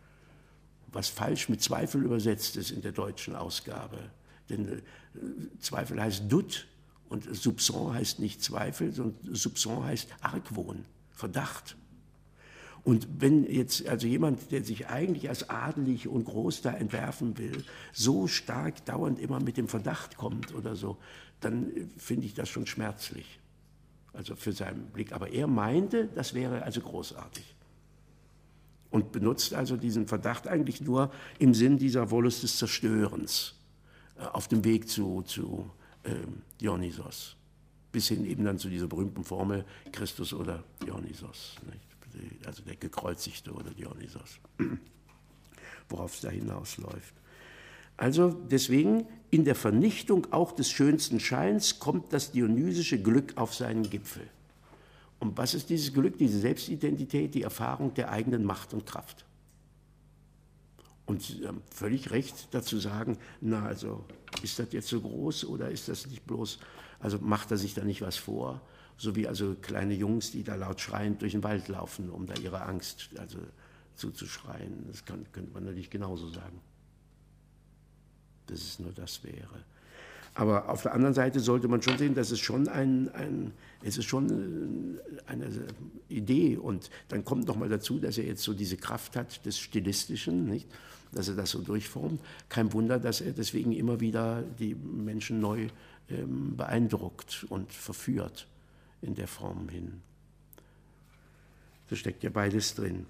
was falsch mit Zweifel übersetzt ist in der deutschen Ausgabe. Denn äh, Zweifel heißt Doute und Soupçon heißt nicht Zweifel, sondern Soupçon heißt Argwohn, Verdacht. Und wenn jetzt also jemand, der sich eigentlich als adelig und groß da entwerfen will, so stark dauernd immer mit dem Verdacht kommt oder so, dann finde ich das schon schmerzlich. Also für seinen Blick. Aber er meinte, das wäre also großartig. Und benutzt also diesen Verdacht eigentlich nur im Sinn dieser Wollust des Zerstörens auf dem Weg zu, zu äh, Dionysos, bis hin eben dann zu dieser berühmten Formel Christus oder Dionysos, nicht? Also der Gekreuzigte oder Dionysos, worauf es da hinausläuft. Also deswegen, in der Vernichtung auch des schönsten Scheins kommt das dionysische Glück auf seinen Gipfel. Und was ist dieses Glück, diese Selbstidentität, die Erfahrung der eigenen Macht und Kraft? Und Sie haben völlig recht dazu sagen, na also, ist das jetzt so groß oder ist das nicht bloß, also macht er sich da nicht was vor? So wie also kleine Jungs, die da laut schreiend durch den Wald laufen, um da ihre Angst also zuzuschreien. Das kann, könnte man natürlich genauso sagen, dass es nur das wäre. Aber auf der anderen Seite sollte man schon sehen, dass es schon ein, ein es ist schon eine Idee. Und dann kommt noch mal dazu, dass er jetzt so diese Kraft hat des Stilistischen, nicht? Dass er das so durchformt. Kein Wunder, dass er deswegen immer wieder die Menschen neu ähm, beeindruckt und verführt in der Form hin. Da steckt ja beides drin.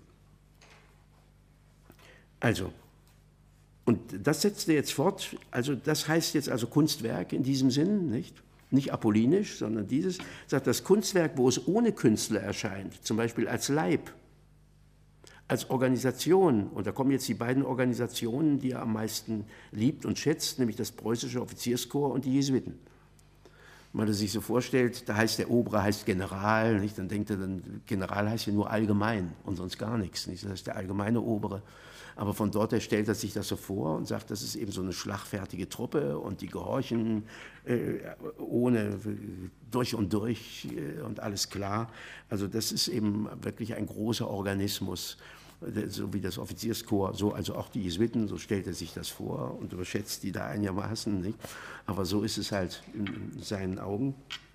Also, und das setzt er jetzt fort, also das heißt jetzt also Kunstwerk in diesem Sinn, nicht? Nicht apollinisch, sondern dieses, sagt das Kunstwerk, wo es ohne Künstler erscheint, zum Beispiel als Leib, als Organisation, und da kommen jetzt die beiden Organisationen, die er am meisten liebt und schätzt, nämlich das preußische Offizierskorps und die Jesuiten. weil er sich so vorstellt, da heißt der Obere heißt General, nicht? Dann denkt er, dann General heißt ja nur allgemein und sonst gar nichts, nicht? Das heißt der allgemeine Obere. Aber von dort her stellt er sich das so vor und sagt, das ist eben so eine schlagfertige Truppe und die gehorchen äh, ohne durch und durch äh, und alles klar. Also das ist eben wirklich ein großer Organismus, so wie das Offizierskorps, so also auch die Jesuiten, so stellt er sich das vor und überschätzt die da einigermaßen, nicht? Aber so ist es halt in seinen Augen.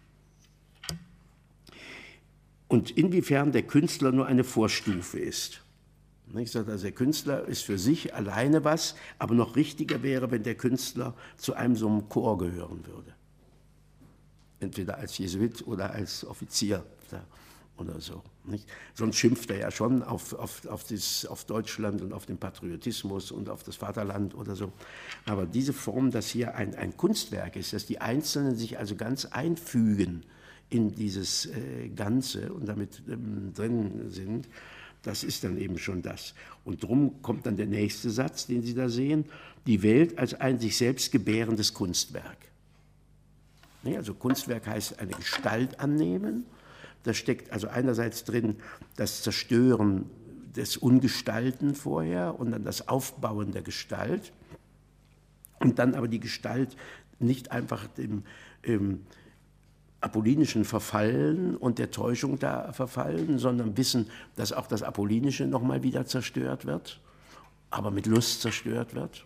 Und inwiefern der Künstler nur eine Vorstufe ist. Ich sage, also der Künstler ist für sich alleine was, aber noch richtiger wäre, wenn der Künstler zu einem so einem Chor gehören würde. Entweder als Jesuit oder als Offizier oder so. Nicht? Sonst schimpft er ja schon auf, auf, auf, das, auf Deutschland und auf den Patriotismus und auf das Vaterland oder so. Aber diese Form, dass hier ein, ein Kunstwerk ist, dass die Einzelnen sich also ganz einfügen in dieses äh, Ganze und damit ähm, drin sind, das ist dann eben schon das. Und drum kommt dann der nächste Satz, den Sie da sehen, die Welt als ein sich selbst gebärendes Kunstwerk. Also Kunstwerk heißt eine Gestalt annehmen. Da steckt also einerseits drin das Zerstören des Ungestalten vorher und dann das Aufbauen der Gestalt. Und dann aber die Gestalt nicht einfach dem ähm, apollinischen Verfallen und der Täuschung da verfallen, sondern wissen, dass auch das Apollinische nochmal wieder zerstört wird, aber mit Lust zerstört wird,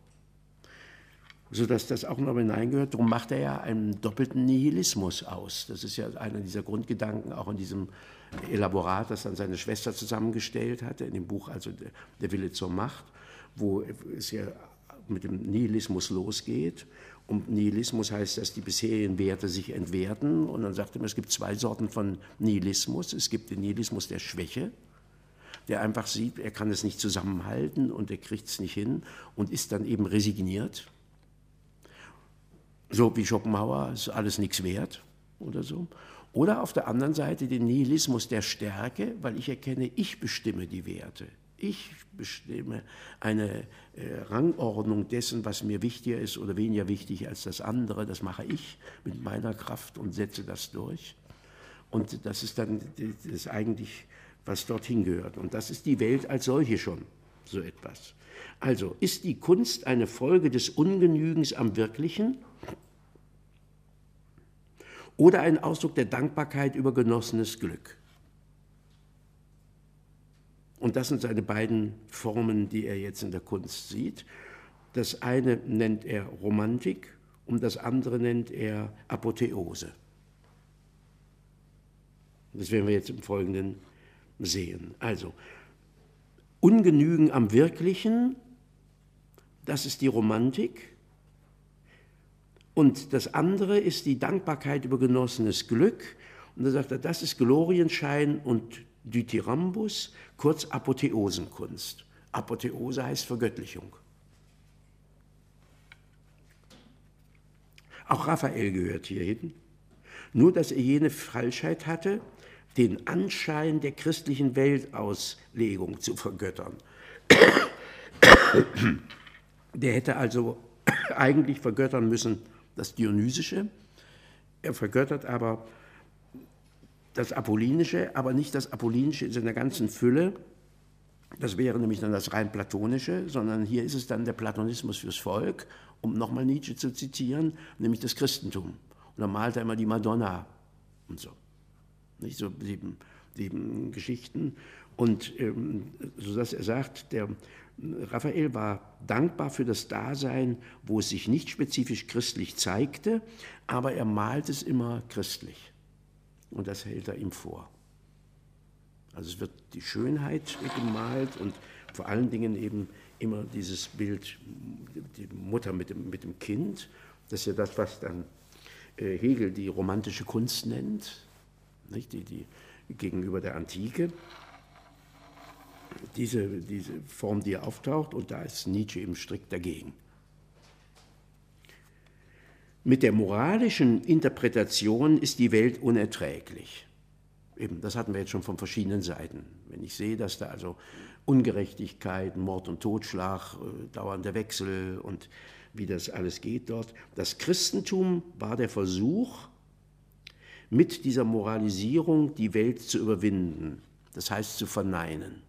sodass das auch noch hineingehört. Darum macht er ja einen doppelten Nihilismus aus. Das ist ja einer dieser Grundgedanken, auch in diesem Elaborat, das dann seine Schwester zusammengestellt hatte, in dem Buch also Der Wille zur Macht, wo es ja mit dem Nihilismus losgeht. Und Nihilismus heißt, dass die bisherigen Werte sich entwerten. Und dann sagt er, es gibt zwei Sorten von Nihilismus. Es gibt den Nihilismus der Schwäche, der einfach sieht, er kann es nicht zusammenhalten und er kriegt es nicht hin und ist dann eben resigniert. So wie Schopenhauer, ist alles nichts wert oder so. Oder auf der anderen Seite den Nihilismus der Stärke, weil ich erkenne, ich bestimme die Werte. Ich bestimme eine äh, Rangordnung dessen, was mir wichtiger ist oder weniger wichtig als das andere. Das mache ich mit meiner Kraft und setze das durch. Und das ist dann das eigentlich, was dorthin gehört. Und das ist die Welt als solche schon, so etwas. Also, ist die Kunst eine Folge des Ungenügens am Wirklichen oder ein Ausdruck der Dankbarkeit über genossenes Glück? Und das sind seine beiden Formen, die er jetzt in der Kunst sieht. Das eine nennt er Romantik und das andere nennt er Apotheose. Das werden wir jetzt im Folgenden sehen. Also, Ungenügen am Wirklichen, das ist die Romantik. Und das andere ist die Dankbarkeit über genossenes Glück. Und da sagt er, das ist Glorienschein und Dithyrambus, kurz Apotheosenkunst. Apotheose heißt Vergöttlichung. Auch Raphael gehört hierhin. Nur, dass er jene Falschheit hatte, den Anschein der christlichen Weltauslegung zu vergöttern. Der hätte also eigentlich vergöttern müssen das Dionysische. Er vergöttert aber das Apollinische, aber nicht das Apollinische in seiner ganzen Fülle. Das wäre nämlich dann das rein Platonische, sondern hier ist es dann der Platonismus fürs Volk, um nochmal Nietzsche zu zitieren, nämlich das Christentum. Und dann malt er immer die Madonna und so. Nicht so sieben, sieben Geschichten. Und ähm, sodass er sagt, der Raphael war dankbar für das Dasein, wo es sich nicht spezifisch christlich zeigte, aber er malt es immer christlich. Und das hält er ihm vor. Also es wird die Schönheit gemalt und vor allen Dingen eben immer dieses Bild, die Mutter mit dem, mit dem Kind. Das ist ja das, was dann Hegel die romantische Kunst nennt, nicht? Die, die gegenüber der Antike. Diese, diese Form, die auftaucht, und da ist Nietzsche eben strikt dagegen. Mit der moralischen Interpretation ist die Welt unerträglich. Eben, das hatten wir jetzt schon von verschiedenen Seiten. Wenn ich sehe, dass da also Ungerechtigkeit, Mord und Totschlag, äh, dauernder Wechsel und wie das alles geht dort. Das Christentum war der Versuch, mit dieser Moralisierung die Welt zu überwinden, das heißt zu verneinen.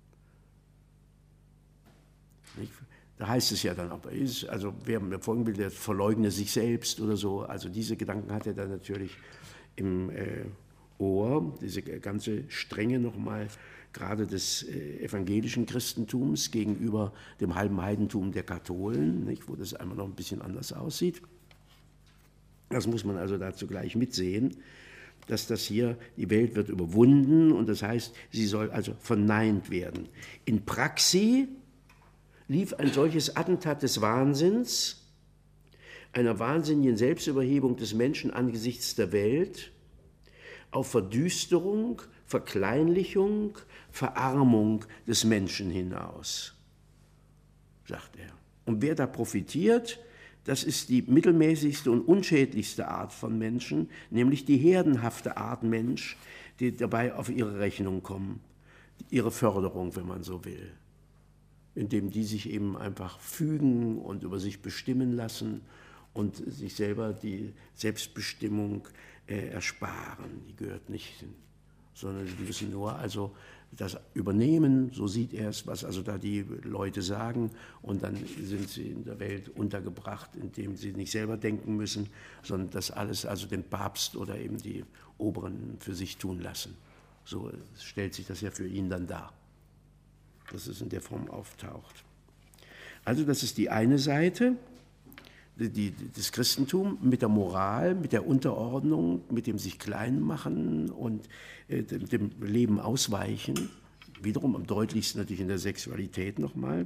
Nicht? Da heißt es ja dann, ob er ist, also wer mir folgen will, der verleugne sich selbst oder so. Also diese Gedanken hat er dann natürlich im äh, Ohr, diese ganze Strenge nochmal, gerade des äh, evangelischen Christentums gegenüber dem halben Heidentum der Katholen, nicht, wo das einmal noch ein bisschen anders aussieht. Das muss man also dazu gleich mitsehen, dass das hier, die Welt wird überwunden und das heißt, sie soll also verneint werden. In Praxis lief ein solches Attentat des Wahnsinns, einer wahnsinnigen Selbstüberhebung des Menschen angesichts der Welt, auf Verdüsterung, Verkleinlichung, Verarmung des Menschen hinaus, sagt er. Und wer da profitiert, das ist die mittelmäßigste und unschädlichste Art von Menschen, nämlich die herdenhafte Art Mensch, die dabei auf ihre Rechnung kommen, ihre Förderung, wenn man so will, indem die sich eben einfach fügen und über sich bestimmen lassen und sich selber die Selbstbestimmung äh, ersparen. Die gehört nicht hin, sondern sie müssen nur also das übernehmen, so sieht er es, was also da die Leute sagen, und dann sind sie in der Welt untergebracht, indem sie nicht selber denken müssen, sondern das alles also den Papst oder eben die Oberen für sich tun lassen. So stellt sich das ja für ihn dann dar, dass es in der Form auftaucht. Also das ist die eine Seite, die, die, das Christentum mit der Moral, mit der Unterordnung, mit dem sich klein machen und äh, dem, dem Leben ausweichen, wiederum am deutlichsten natürlich in der Sexualität nochmal.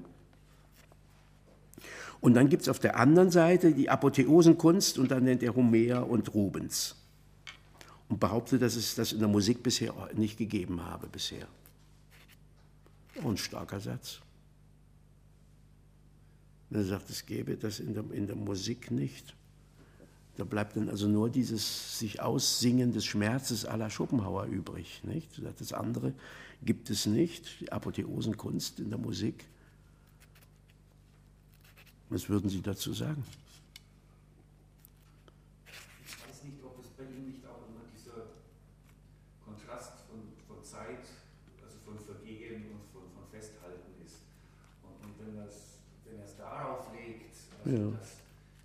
Und dann gibt es auf der anderen Seite die Apotheosenkunst, und dann nennt er Homer und Rubens und behauptet, dass es das in der Musik bisher nicht gegeben habe bisher. Oh, ein starker Satz. Er sagt, es gäbe das in der, in der Musik nicht. Da bleibt dann also nur dieses sich Aussingen des Schmerzes à la Schopenhauer übrig. Nicht? Das andere gibt es nicht, die Apotheosenkunst in der Musik. Was würden Sie dazu sagen? Ich weiß nicht, ob es bei Ihnen nicht auch immer dieser Kontrast von, von Zeit, also von Vergehen und von, von Festhalten ist. Und, und wenn er es wenn er es darauf legt, also ja. das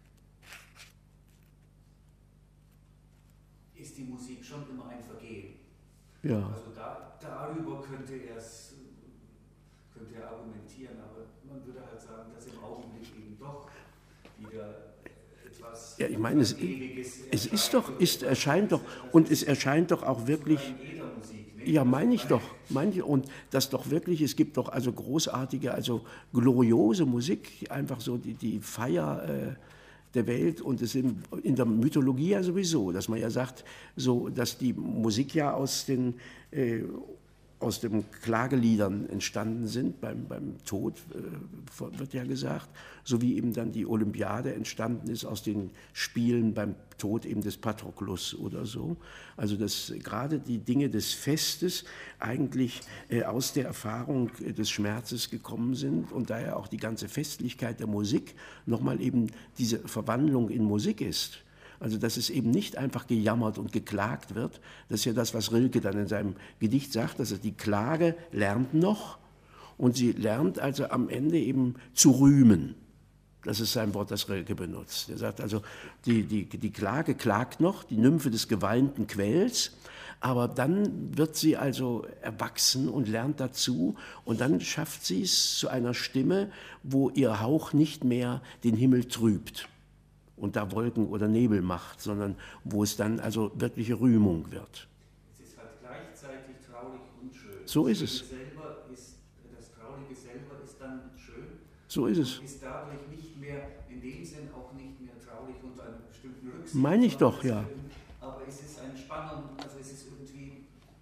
ist die Musik schon immer ein Vergehen. Ja. Also da, darüber könnte er es könnte er argumentieren, aber man würde halt sagen, dass im Augenblick eben doch wieder etwas ja, ich meine, es, es ist doch, ist, erscheint doch, und es erscheint doch auch wirklich, ja, meine ich doch, meine ich, und das doch wirklich, es gibt doch also großartige, also gloriose Musik, einfach so die, die Feier äh, der Welt, und es in, in der Mythologie ja sowieso, dass man ja sagt, so, dass die Musik ja aus den äh, aus den Klageliedern entstanden sind, beim, beim Tod, äh, wird ja gesagt, so wie eben dann die Olympiade entstanden ist aus den Spielen beim Tod eben des Patroklus oder so. Also dass gerade die Dinge des Festes eigentlich äh, aus der Erfahrung äh, des Schmerzes gekommen sind und daher auch die ganze Festlichkeit der Musik nochmal eben diese Verwandlung in Musik ist. Also dass es eben nicht einfach gejammert und geklagt wird. Das ist ja das, was Rilke dann in seinem Gedicht sagt, dass er die Klage lernt noch, und sie lernt also am Ende eben zu rühmen. Das ist sein Wort, das Rilke benutzt. Er sagt also, die, die, die Klage klagt noch, die Nymphe des geweinten Quells, aber dann wird sie also erwachsen und lernt dazu, und dann schafft sie es zu einer Stimme, wo ihr Hauch nicht mehr den Himmel trübt und da Wolken oder Nebel macht, sondern wo es dann also wirkliche Rühmung wird. Es ist halt gleichzeitig traurig und schön. So ist das es. Selber ist, das Traurige selber ist dann schön. So ist es. Und ist dadurch nicht mehr, in dem Sinn auch nicht mehr traurig unter einer bestimmten Rücksicht. Meine ich doch, ja. Aber es ist eine Spannung, also es ist irgendwie,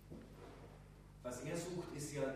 was er sucht, ist ja,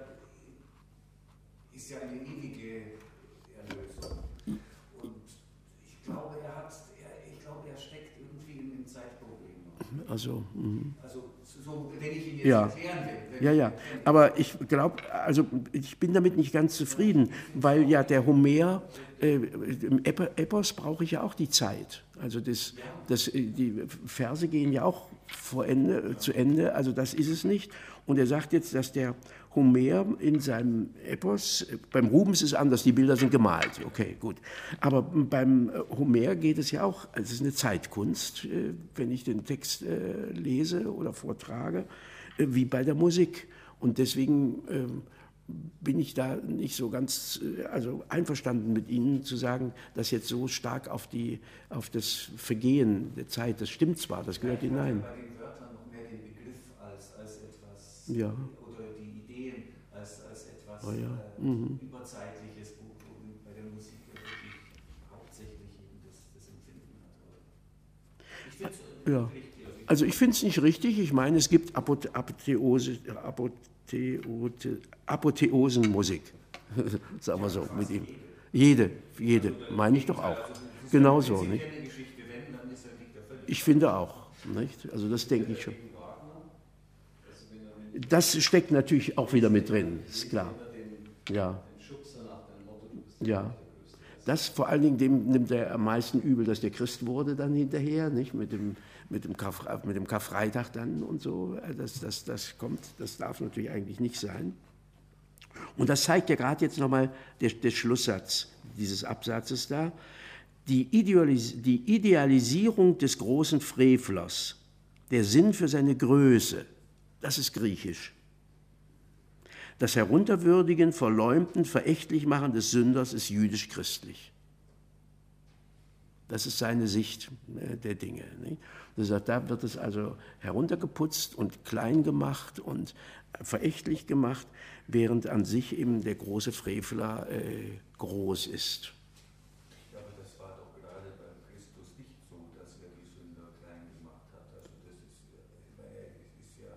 ist ja eine ewige Erlösung. Und ich glaube, er hat er steckt irgendwie in dem Zeitproblem. Also, mh. also so, wenn ich ihn jetzt ja. erklären will. Ja, ja, aber ich glaube, also ich bin damit nicht ganz zufrieden, weil ja der Homer äh, im Epos brauche ich ja auch die Zeit. Also das, das, die Verse gehen ja auch vor Ende, zu Ende, also das ist es nicht. Und er sagt jetzt, dass der Homer in seinem Epos, beim Rubens ist es anders, die Bilder sind gemalt, okay, gut. Aber beim Homer geht es ja auch, es ist eine Zeitkunst, wenn ich den Text lese oder vortrage, wie bei der Musik. Und deswegen bin ich da nicht so ganz also einverstanden mit Ihnen, zu sagen, dass jetzt so stark auf, die, auf das Vergehen der Zeit, das stimmt zwar, das gehört hinein. Bei den Wörtern noch mehr den Begriff als, als etwas, ja. oder die Ideen als, als etwas oh ja. äh, mhm. Überzeitliches, wo, wo bei der Musik wirklich hauptsächlich eben das, das Empfinden hat. Ich finde es ja. richtig. Also ich finde es nicht richtig, ich meine, es gibt Apotheose, Apotheose Apotheosenmusik, sagen wir so, mit ihm. Jede, jede, meine ich doch auch. Genauso, nicht? Ich finde auch, nicht? Also das denke ich schon. Das steckt natürlich auch wieder mit drin, ist klar. Ja. Ja. Das vor allen Dingen, dem nimmt er am meisten übel, dass der Christ wurde dann hinterher, nicht? Mit dem, mit dem, Karf, mit dem Karfreitag dann und so. Das, das, das kommt, das darf natürlich eigentlich nicht sein. Und das zeigt ja gerade jetzt nochmal der, der Schlusssatz dieses Absatzes da. Die, Idealis die Idealisierung des großen Frevlers, der Sinn für seine Größe, das ist griechisch. Das Herunterwürdigen, Verleumden, Verächtlichmachen des Sünders ist jüdisch-christlich. Das ist seine Sicht der Dinge. Nicht? Da wird es also heruntergeputzt und klein gemacht und verächtlich gemacht, während an sich eben der große Frevler äh, groß ist. Ich glaube, das war doch gerade beim Christus nicht so, dass er die Sünder klein gemacht hat. Also das ist, weil es ist ja,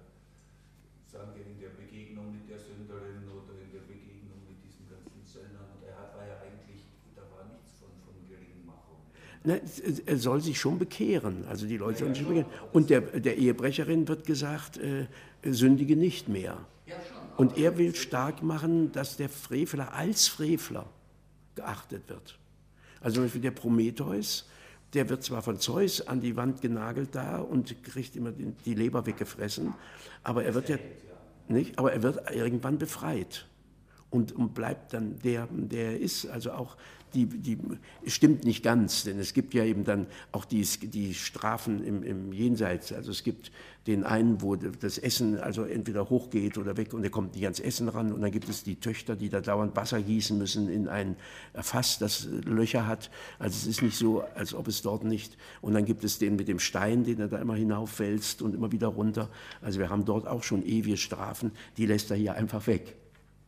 sagen wir, in der Begegnung mit der Sünderin oder in der Begegnung mit diesen ganzen Söldnern, und er war ja eigentlich, da war nichts von, von Geringmachung. Na, er soll sich schon bekehren, also die Leute sollen sich bekehren. Und der, der Ehebrecherin wird gesagt, äh, sündige nicht mehr. Und er will stark machen, dass der Frevler als Frevler geachtet wird. Also zum Beispiel der Prometheus, der wird zwar von Zeus an die Wand genagelt da und kriegt immer die Leber weggefressen, aber er wird ja nicht, aber er wird irgendwann befreit und, und bleibt dann der, der er ist. Also auch die, die stimmt nicht ganz, denn es gibt ja eben dann auch die, die Strafen im, im Jenseits. Also es gibt den einen, wo das Essen also entweder hochgeht oder weg und er kommt nicht ans Essen ran, und dann gibt es die Töchter, die da dauernd Wasser gießen müssen in ein Fass, das Löcher hat. Also es ist nicht so, als ob es dort nicht, und dann gibt es den mit dem Stein, den er da immer hinaufwälzt und immer wieder runter. Also wir haben dort auch schon ewige Strafen, die lässt er hier einfach weg.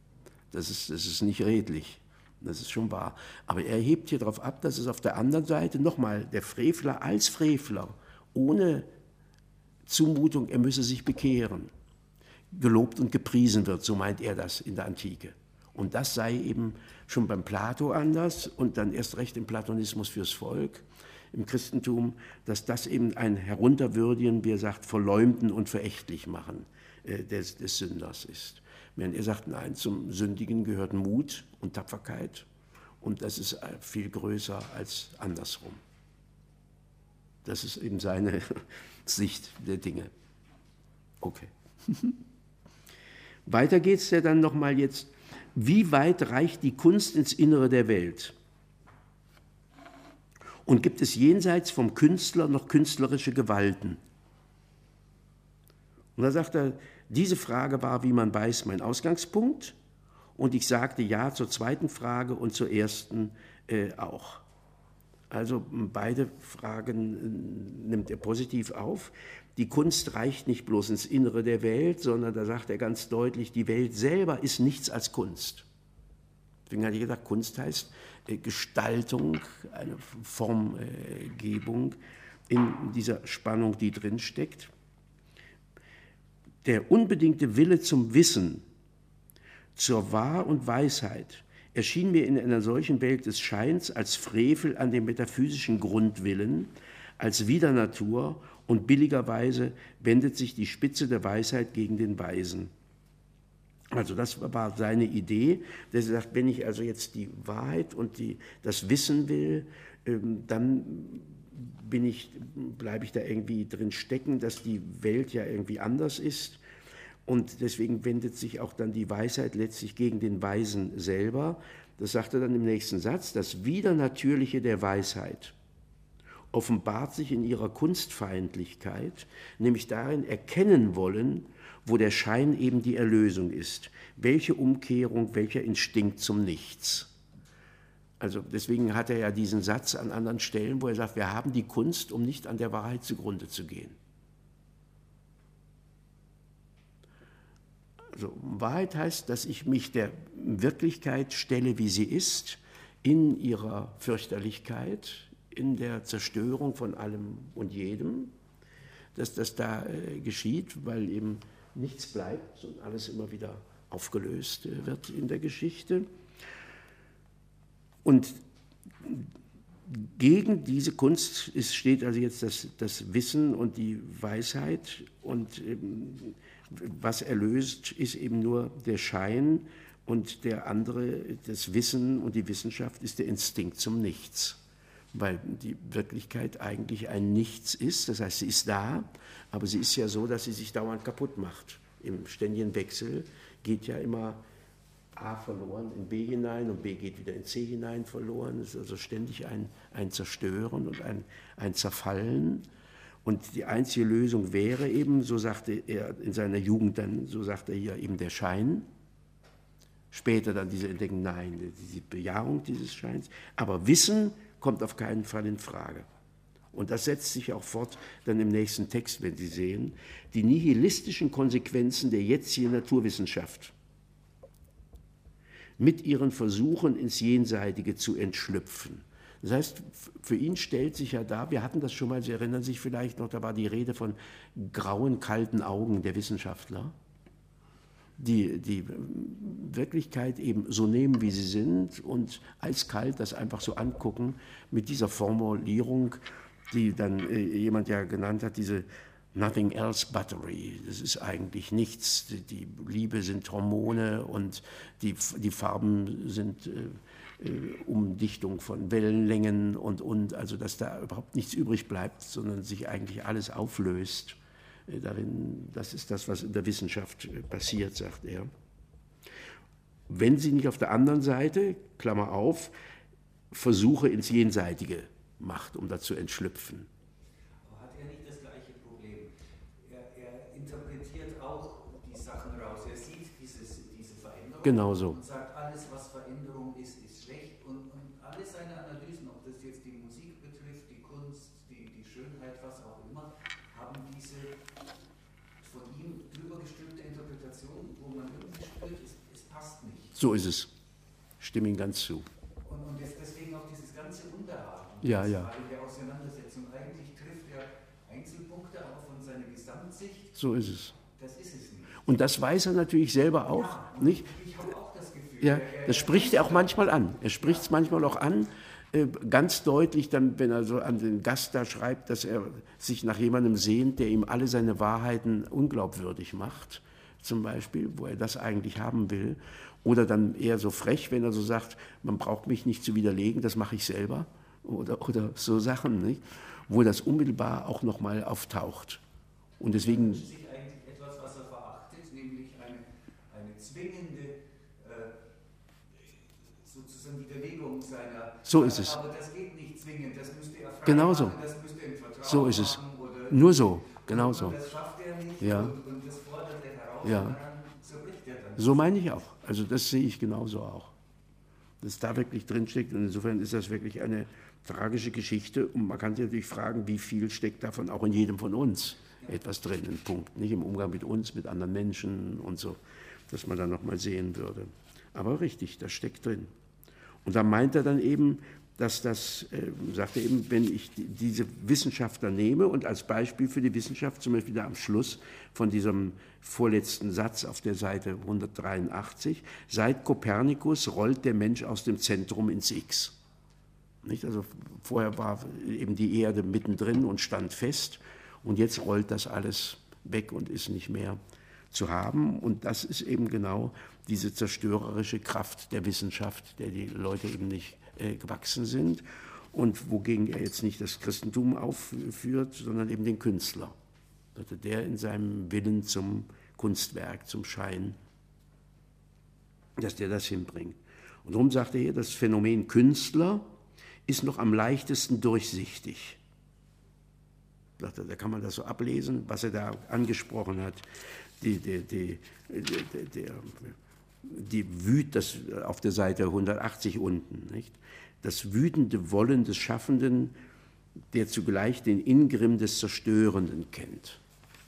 Das ist, das ist nicht redlich. Das ist schon wahr. Aber er hebt hier darauf ab, dass es auf der anderen Seite nochmal der Frevler als Frevler, ohne Zumutung, er müsse sich bekehren, gelobt und gepriesen wird, so meint er das in der Antike. Und das sei eben schon beim Plato anders und dann erst recht im Platonismus fürs Volk, im Christentum, dass das eben ein Herunterwürdigen, wie er sagt, verleumden und verächtlich machen äh, des, des Sünders ist. Während er sagt, nein, zum Sündigen gehört Mut und Tapferkeit und das ist viel größer als andersrum. Das ist eben seine Sicht der Dinge. Okay. Weiter geht es ja dann nochmal jetzt, wie weit reicht die Kunst ins Innere der Welt? Und gibt es jenseits vom Künstler noch künstlerische Gewalten? Und da sagt er, diese Frage war, wie man weiß, mein Ausgangspunkt. Und ich sagte ja zur zweiten Frage und zur ersten äh, auch. Also beide Fragen äh, nimmt er positiv auf. Die Kunst reicht nicht bloß ins Innere der Welt, sondern da sagt er ganz deutlich, die Welt selber ist nichts als Kunst. Deswegen hatte ich gesagt, Kunst heißt äh, Gestaltung, eine Formgebung äh, in dieser Spannung, die drin steckt. Der unbedingte Wille zum Wissen, zur Wahr und Weisheit erschien mir in einer solchen Welt des Scheins als Frevel an dem metaphysischen Grundwillen, als Widernatur, und billigerweise wendet sich die Spitze der Weisheit gegen den Weisen. Also das war seine Idee, dass er sagt, wenn ich also jetzt die Wahrheit und die, das Wissen will, ähm, dann bin ich, bleibe ich da irgendwie drin stecken, dass die Welt ja irgendwie anders ist. Und deswegen wendet sich auch dann die Weisheit letztlich gegen den Weisen selber. Das sagt er dann im nächsten Satz: Das Widernatürliche der Weisheit offenbart sich in ihrer Kunstfeindlichkeit, nämlich darin erkennen wollen, wo der Schein eben die Erlösung ist. Welche Umkehrung, welcher Instinkt zum Nichts. Also deswegen hat er ja diesen Satz an anderen Stellen, wo er sagt, wir haben die Kunst, um nicht an der Wahrheit zugrunde zu gehen. Also Wahrheit heißt, dass ich mich der Wirklichkeit stelle, wie sie ist, in ihrer Fürchterlichkeit, in der Zerstörung von allem und jedem, dass das da äh, geschieht, weil eben nichts bleibt und alles immer wieder aufgelöst äh, wird in der Geschichte. Und gegen diese Kunst ist, steht also jetzt das, das Wissen und die Weisheit, und eben, was erlöst, ist eben nur der Schein, und der andere, das Wissen und die Wissenschaft, ist der Instinkt zum Nichts. Weil die Wirklichkeit eigentlich ein Nichts ist, das heißt, sie ist da, aber sie ist ja so, dass sie sich dauernd kaputt macht. Im ständigen Wechsel geht ja immer A verloren in B hinein und B geht wieder in C hinein verloren. Es ist also ständig ein, ein Zerstören und ein, ein Zerfallen. Und die einzige Lösung wäre eben, so sagte er in seiner Jugend dann, so sagte er hier eben der Schein. Später dann diese Entdeckung, nein, die Bejahung dieses Scheins. Aber Wissen kommt auf keinen Fall in Frage. Und das setzt sich auch fort dann im nächsten Text, wenn Sie sehen, die nihilistischen Konsequenzen der jetzigen Naturwissenschaft mit ihren Versuchen ins Jenseitige zu entschlüpfen. Das heißt, für ihn stellt sich ja dar, wir hatten das schon mal, Sie erinnern sich vielleicht noch, da war die Rede von grauen, kalten Augen der Wissenschaftler, die die Wirklichkeit eben so nehmen, wie sie sind, und eiskalt das einfach so angucken mit dieser Formulierung, die dann äh, jemand ja genannt hat, diese Nothing else battery. Das ist eigentlich nichts. Die, die Liebe sind Hormone und die, die Farben sind äh, äh, Umdichtung von Wellenlängen und, und, also dass da überhaupt nichts übrig bleibt, sondern sich eigentlich alles auflöst. Darin, das ist das, was in der Wissenschaft passiert, sagt er. Wenn sie nicht auf der anderen Seite, Klammer auf, Versuche ins Jenseitige macht, um da zu entschlüpfen. Aber hat er nicht das gleiche Problem? Er, er interpretiert auch die Sachen raus. Er sieht dieses, diese Veränderung genau so. Und sagt, alles, was Veränderung ist, ist schlecht. Und, und alle seine Analysen, ob das jetzt die Musik betrifft, die Kunst, die, die Schönheit, was auch immer, haben diese von ihm drüber gestülpte Interpretation, wo man irgendwie spürt, es, es passt nicht. So ist es. Stimme Ihnen ganz zu. Und, und deswegen auch dieses ganze Unterhaken. Ja, ja. In der Auseinandersetzung eigentlich trifft er Einzelpunkte, aber von seiner Gesamtsicht. So ist es. Das ist es nicht. Und das weiß er natürlich selber auch, ja, nicht? Ich habe auch das Gefühl. Ja, er, er, das spricht er auch manchmal an. Er spricht es manchmal auch an, äh, ganz deutlich dann, wenn er so an den Gast da schreibt, dass er sich nach jemandem sehnt, der ihm alle seine Wahrheiten unglaubwürdig macht, zum Beispiel, wo er das eigentlich haben will. Oder dann eher so frech, wenn er so sagt, man braucht mich nicht zu widerlegen, das mache ich selber. Oder, oder so Sachen, nicht? Wo das unmittelbar auch nochmal auftaucht. Und deswegen... sich eigentlich etwas, was er verachtet, nämlich eine, eine zwingende, äh, sozusagen die Widerlegung seiner... So ist es. Aber das geht nicht zwingend, das müsste er frei genau so. machen, das müsste er im Vertrauen so ist es. machen. Oder Nur so, genau so. Und das schafft er nicht, ja. und, und das fordert er heraus, ja. und daran zerbricht er dann. So meine ich auch. Also das sehe ich genauso auch. Dass da wirklich drinsteckt, und insofern ist das wirklich eine tragische Geschichte, und man kann sich natürlich fragen, wie viel steckt davon auch in jedem von uns ja. etwas drin, ein Punkt, nicht im Umgang mit uns, mit anderen Menschen und so, dass man da nochmal sehen würde. Aber richtig, das steckt drin. Und da meint er dann eben, dass das, äh, sagt er eben, wenn ich die, diese Wissenschaftler nehme und als Beispiel für die Wissenschaft, zum Beispiel da am Schluss von diesem vorletzten Satz auf der Seite hundertdreiundachtzig, seit Kopernikus rollt der Mensch aus dem Zentrum ins X. Nicht? Also vorher war eben die Erde mittendrin und stand fest, und jetzt rollt das alles weg und ist nicht mehr zu haben. Und das ist eben genau diese zerstörerische Kraft der Wissenschaft, der die Leute eben nicht äh, gewachsen sind und wogegen er jetzt nicht das Christentum aufführt, sondern eben den Künstler. Der in seinem Willen zum Kunstwerk, zum Schein, dass der das hinbringt. Und darum sagt er hier, das Phänomen Künstler ist noch am leichtesten durchsichtig. Da kann man das so ablesen, was er da angesprochen hat. Die, die, die, die, die, die Wüt, das auf der Seite hundertachtzig unten, nicht? Das wütende Wollen des Schaffenden, der zugleich den Ingrimm des Zerstörenden kennt.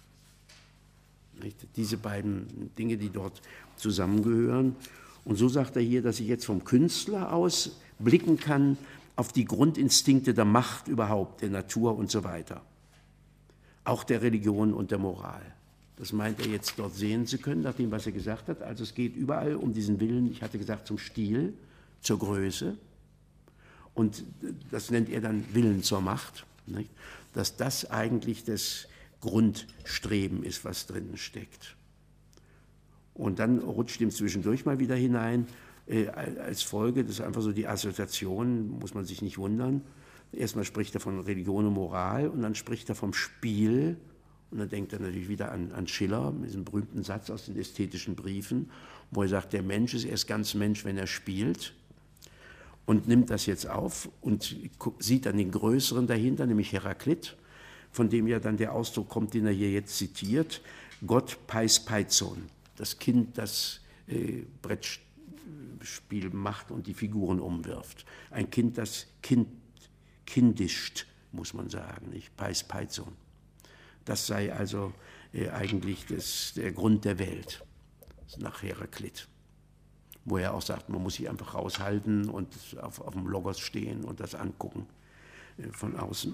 Nicht? Diese beiden Dinge, die dort zusammengehören. Und so sagt er hier, dass ich jetzt vom Künstler aus blicken kann auf die Grundinstinkte der Macht überhaupt, der Natur und so weiter. Auch der Religion und der Moral. Das meint er jetzt dort sehen zu können, nach dem, was er gesagt hat. Also es geht überall um diesen Willen, ich hatte gesagt, zum Stil, zur Größe. Und das nennt er dann Willen zur Macht. Nicht? Dass das eigentlich das Grundstreben ist, was drinnen steckt. Und dann rutscht ihm zwischendurch mal wieder hinein, äh, als Folge, das ist einfach so die Assoziation, muss man sich nicht wundern. Erstmal spricht er von Religion und Moral und dann spricht er vom Spiel. Und dann denkt er natürlich wieder an, an Schiller, mit diesem berühmten Satz aus den ästhetischen Briefen, wo er sagt, der Mensch ist erst ganz Mensch, wenn er spielt. Und nimmt das jetzt auf und sieht dann den Größeren dahinter, nämlich Heraklit, von dem ja dann der Ausdruck kommt, den er hier jetzt zitiert, Gott Pais Peizon, das Kind, das äh, Brettspiel macht und die Figuren umwirft. Ein Kind, das kind, kindischt, muss man sagen, nicht? Pais Peizon. Das sei also äh, eigentlich das, der Grund der Welt, nach Heraklit. Wo er auch sagt, man muss sich einfach raushalten und auf, auf dem Logos stehen und das angucken äh, von außen.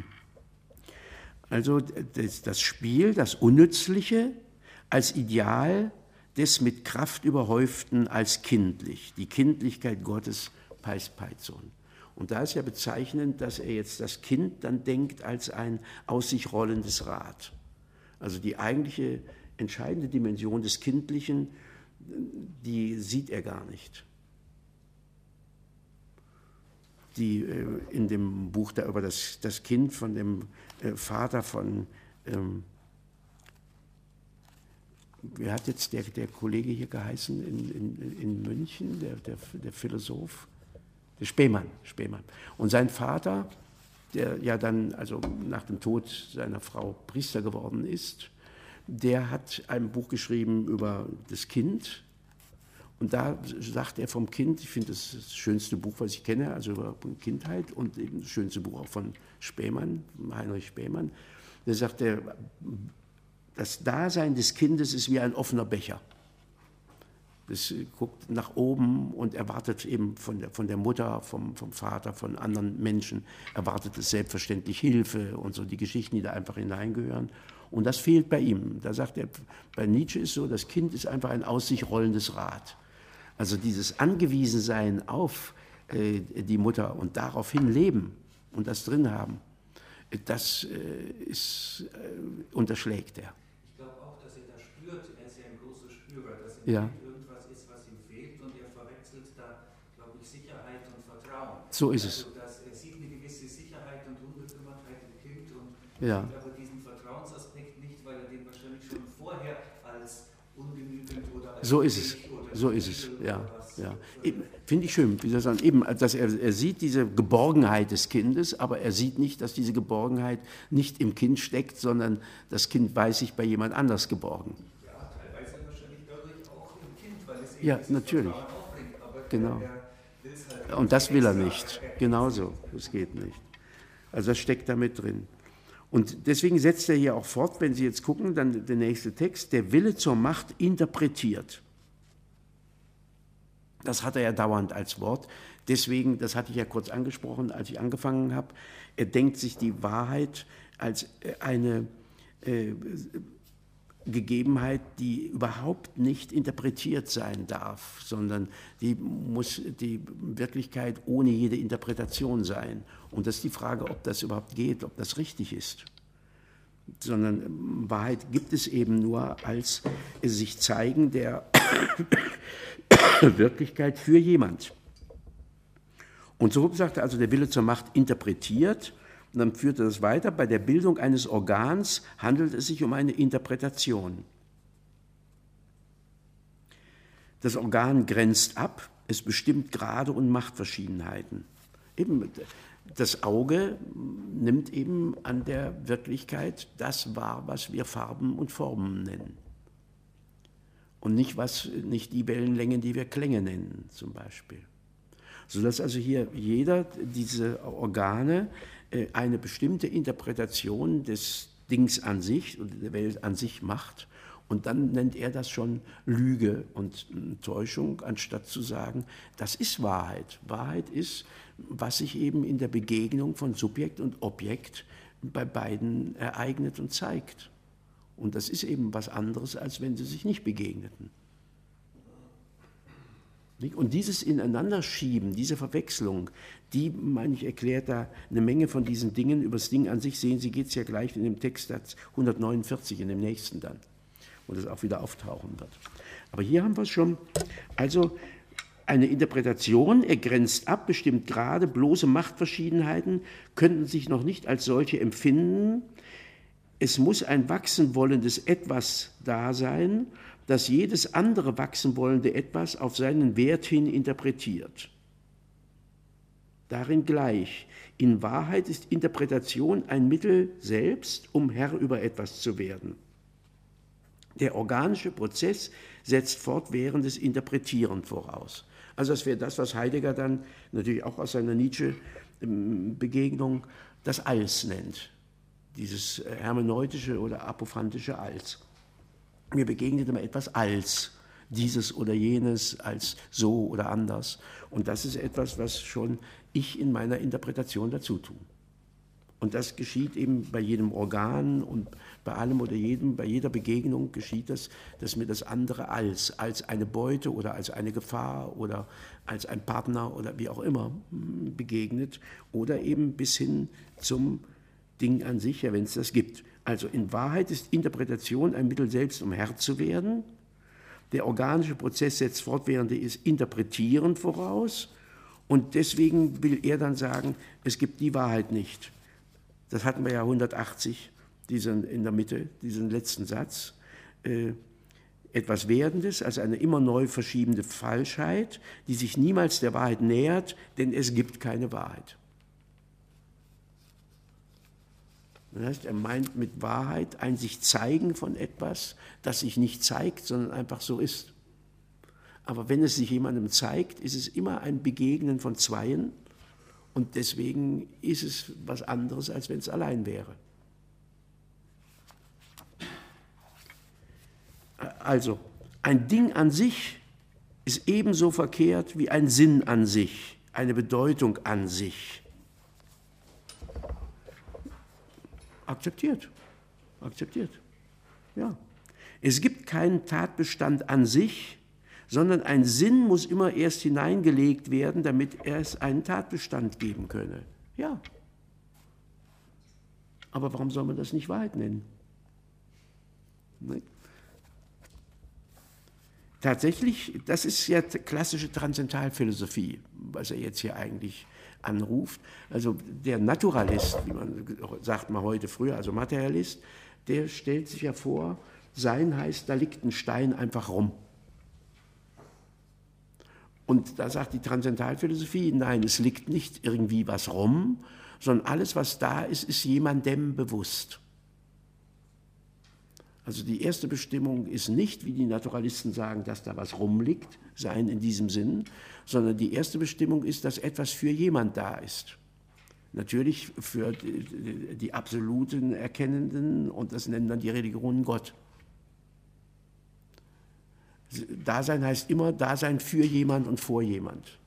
Also das, das Spiel, das Unnützliche als Ideal des mit Kraft überhäuften als kindlich, die Kindlichkeit Gottes, Pais Peizon. Und da ist ja bezeichnend, dass er jetzt das Kind dann denkt als ein aus sich rollendes Rad. Also die eigentliche entscheidende Dimension des Kindlichen, die sieht er gar nicht. Die äh, in dem Buch da über das, das Kind von dem äh, Vater von, ähm, wie hat jetzt der, der Kollege hier geheißen in, in, in München, der, der, der Philosoph? Der Spemann, Spemann. Und sein Vater, der ja dann also nach dem Tod seiner Frau Priester geworden ist, der hat ein Buch geschrieben über das Kind. Und da sagt er vom Kind, ich finde das das schönste Buch, was ich kenne, also über Kindheit und eben das schönste Buch auch von Spemann, Heinrich Spemann. Da sagt er, das Dasein des Kindes ist wie ein offener Becher. Das guckt nach oben und erwartet eben von der, von der Mutter, vom, vom Vater, von anderen Menschen, erwartet es selbstverständlich Hilfe und so die Geschichten, die da einfach hineingehören. Und das fehlt bei ihm. Da sagt er, bei Nietzsche ist so, das Kind ist einfach ein aus sich rollendes Rad. Also dieses Angewiesensein auf äh, die Mutter und daraufhin leben und das drin haben, das äh, ist, äh, unterschlägt er. Ich glaube auch, dass er das spürt. Er ist ja ein großer Spürer, dass er ja. irgendwas ist, was ihm fehlt und er verwechselt da, glaube ich, Sicherheit und Vertrauen. So ist es. Also, dass er sieht eine gewisse Sicherheit und Unbekümmertheit im Kind und ja. sieht aber diesen Vertrauensaspekt nicht, weil er den wahrscheinlich schon vorher als ungenügend oder als so ist es. So ist es, ja, ja. Finde ich schön, wie Sie sagen, eben, dass er, er sieht diese Geborgenheit des Kindes, aber er sieht nicht, dass diese Geborgenheit nicht im Kind steckt, sondern das Kind weiß sich bei jemand anders geborgen. Ja, teilweise wahrscheinlich dadurch auch im Kind, weil es eben ja, natürlich. Aufbringt, aber genau. Er will's halt und das will er nicht, genauso, das geht nicht. Also das steckt da mit drin. Und deswegen setzt er hier auch fort, wenn Sie jetzt gucken, dann der nächste Text, der Wille zur Macht interpretiert. Das hat er ja dauernd als Wort. Deswegen, das hatte ich ja kurz angesprochen, als ich angefangen habe, er denkt sich die Wahrheit als eine äh, Gegebenheit, die überhaupt nicht interpretiert sein darf, sondern die muss die Wirklichkeit ohne jede Interpretation sein. Und das ist die Frage, ob das überhaupt geht, ob das richtig ist. sondern Wahrheit gibt es eben nur als sich zeigen der Wirklichkeit für jemand. Und so sagte also der Wille zur Macht interpretiert, und dann führte das weiter, bei der Bildung eines Organs handelt es sich um eine Interpretation. Das Organ grenzt ab, es bestimmt Grade und Machtverschiedenheiten. Eben das Auge nimmt eben an der Wirklichkeit das wahr, was wir Farben und Formen nennen. Und nicht, was, nicht die Wellenlängen, die wir Klänge nennen, zum Beispiel. Sodass also hier jeder diese Organe äh, eine bestimmte Interpretation des Dings an sich und der Welt an sich macht. Und dann nennt er das schon Lüge und Täuschung, anstatt zu sagen, das ist Wahrheit. Wahrheit ist, was sich eben in der Begegnung von Subjekt und Objekt bei beiden ereignet und zeigt. Und das ist eben was anderes, als wenn sie sich nicht begegneten. Und dieses Ineinanderschieben, diese Verwechslung, die, meine ich, erklärt da eine Menge von diesen Dingen. Über das Ding an sich sehen Sie, geht es ja gleich in dem Text hundertneunundvierzig, in dem nächsten dann, wo das auch wieder auftauchen wird. Aber hier haben wir es schon, also eine Interpretation, er grenzt ab, bestimmt gerade, bloße Machtverschiedenheiten könnten sich noch nicht als solche empfinden. Es muss ein wachsen wollendes Etwas da sein, das jedes andere wachsen wollende Etwas auf seinen Wert hin interpretiert. Darin gleich. In Wahrheit ist Interpretation ein Mittel selbst, um Herr über etwas zu werden. Der organische Prozess setzt fortwährendes Interpretieren voraus. Also das wäre das, was Heidegger dann natürlich auch aus seiner Nietzsche-Begegnung das Als nennt. Dieses hermeneutische oder apophantische Als. Mir begegnet immer etwas als, dieses oder jenes, als so oder anders. Und das ist etwas, was schon ich in meiner Interpretation dazu tue. Und das geschieht eben bei jedem Organ und bei allem oder jedem, bei jeder Begegnung geschieht das, dass mir das andere als, als eine Beute oder als eine Gefahr oder als ein Partner oder wie auch immer begegnet oder eben bis hin zum Ding an sich, ja, wenn es das gibt. Also in Wahrheit ist Interpretation ein Mittel selbst, um Herr zu werden. Der organische Prozess setzt fortwährendes Interpretieren voraus und deswegen will er dann sagen, es gibt die Wahrheit nicht. Das hatten wir ja hundertachtzig, diesen, in der Mitte, diesen letzten Satz. Äh, etwas Werdendes, also eine immer neu verschiebende Falschheit, die sich niemals der Wahrheit nähert, denn es gibt keine Wahrheit. Das heißt, er meint mit Wahrheit ein sich zeigen von etwas, das sich nicht zeigt, sondern einfach so ist. Aber wenn es sich jemandem zeigt, ist es immer ein Begegnen von Zweien und deswegen ist es was anderes, als wenn es allein wäre. Also, ein Ding an sich ist ebenso verkehrt wie ein Sinn an sich, eine Bedeutung an sich. Akzeptiert, akzeptiert, ja. Es gibt keinen Tatbestand an sich, sondern ein Sinn muss immer erst hineingelegt werden, damit es einen Tatbestand geben könne. Ja. Aber warum soll man das nicht Wahrheit nennen? Ne? Tatsächlich, das ist ja klassische Transzendentalphilosophie, was er jetzt hier eigentlich anruft. Also der Naturalist, wie man sagt man heute früher, also Materialist, der stellt sich ja vor, Sein heißt, da liegt ein Stein einfach rum. Und da sagt die Transzendentalphilosophie, nein, es liegt nicht irgendwie was rum, sondern alles, was da ist, ist jemandem bewusst. Also die erste Bestimmung ist nicht, wie die Naturalisten sagen, dass da was rumliegt, Sein in diesem Sinn, sondern die erste Bestimmung ist, dass etwas für jemand da ist. Natürlich für die, die absoluten Erkennenden, und das nennen dann die Religionen Gott. Dasein heißt immer Dasein für jemand und vor jemand.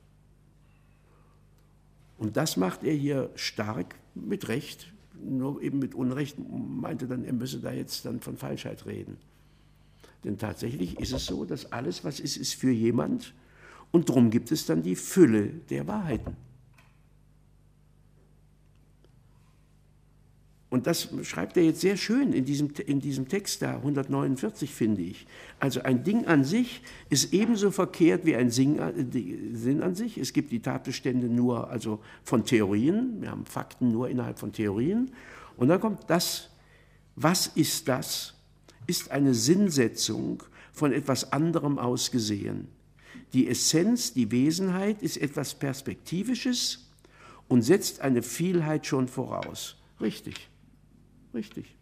Und das macht er hier stark, mit Recht, nur eben mit Unrecht meinte dann, er müsse da jetzt dann von Falschheit reden. Denn tatsächlich ist es so, dass alles, was ist, ist für jemand und darum gibt es dann die Fülle der Wahrheiten. Und das schreibt er jetzt sehr schön in diesem, in diesem Text da, hundertneunundvierzig, finde ich. Also ein Ding an sich ist ebenso verkehrt wie ein Sinn an sich. Es gibt die Tatbestände nur also von Theorien, wir haben Fakten nur innerhalb von Theorien. Und dann kommt das, was ist das? Ist eine Sinnsetzung von etwas anderem aus gesehen. Die Essenz, die Wesenheit ist etwas Perspektivisches und setzt eine Vielheit schon voraus. Richtig. Richtig.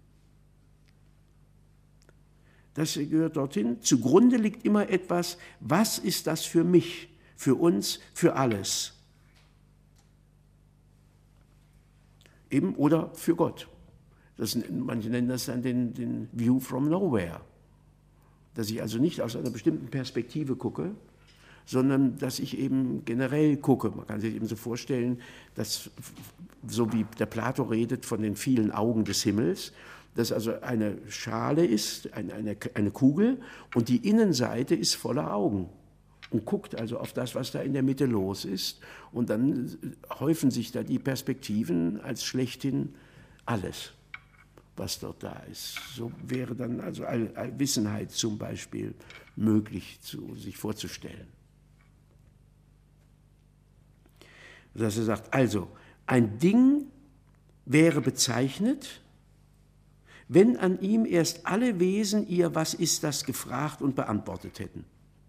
Das gehört dorthin. Zugrunde liegt immer etwas, was ist das für mich, für uns, für alles? Eben oder für Gott. Das, manche nennen das dann den, den View from Nowhere. Dass ich also nicht aus einer bestimmten Perspektive gucke, sondern dass ich eben generell gucke. Man kann sich eben so vorstellen, dass, so wie der Plato redet von den vielen Augen des Himmels, dass also eine Schale ist, eine, eine, eine Kugel, und die Innenseite ist voller Augen und guckt also auf das, was da in der Mitte los ist. Und dann häufen sich da die Perspektiven als schlechthin alles, was dort da ist. So wäre dann also Allwissenheit zum Beispiel möglich, zu, sich vorzustellen. Dass er sagt, also, ein Ding wäre bezeichnet, wenn an ihm erst alle Wesen ihr Was ist das gefragt und beantwortet hätten.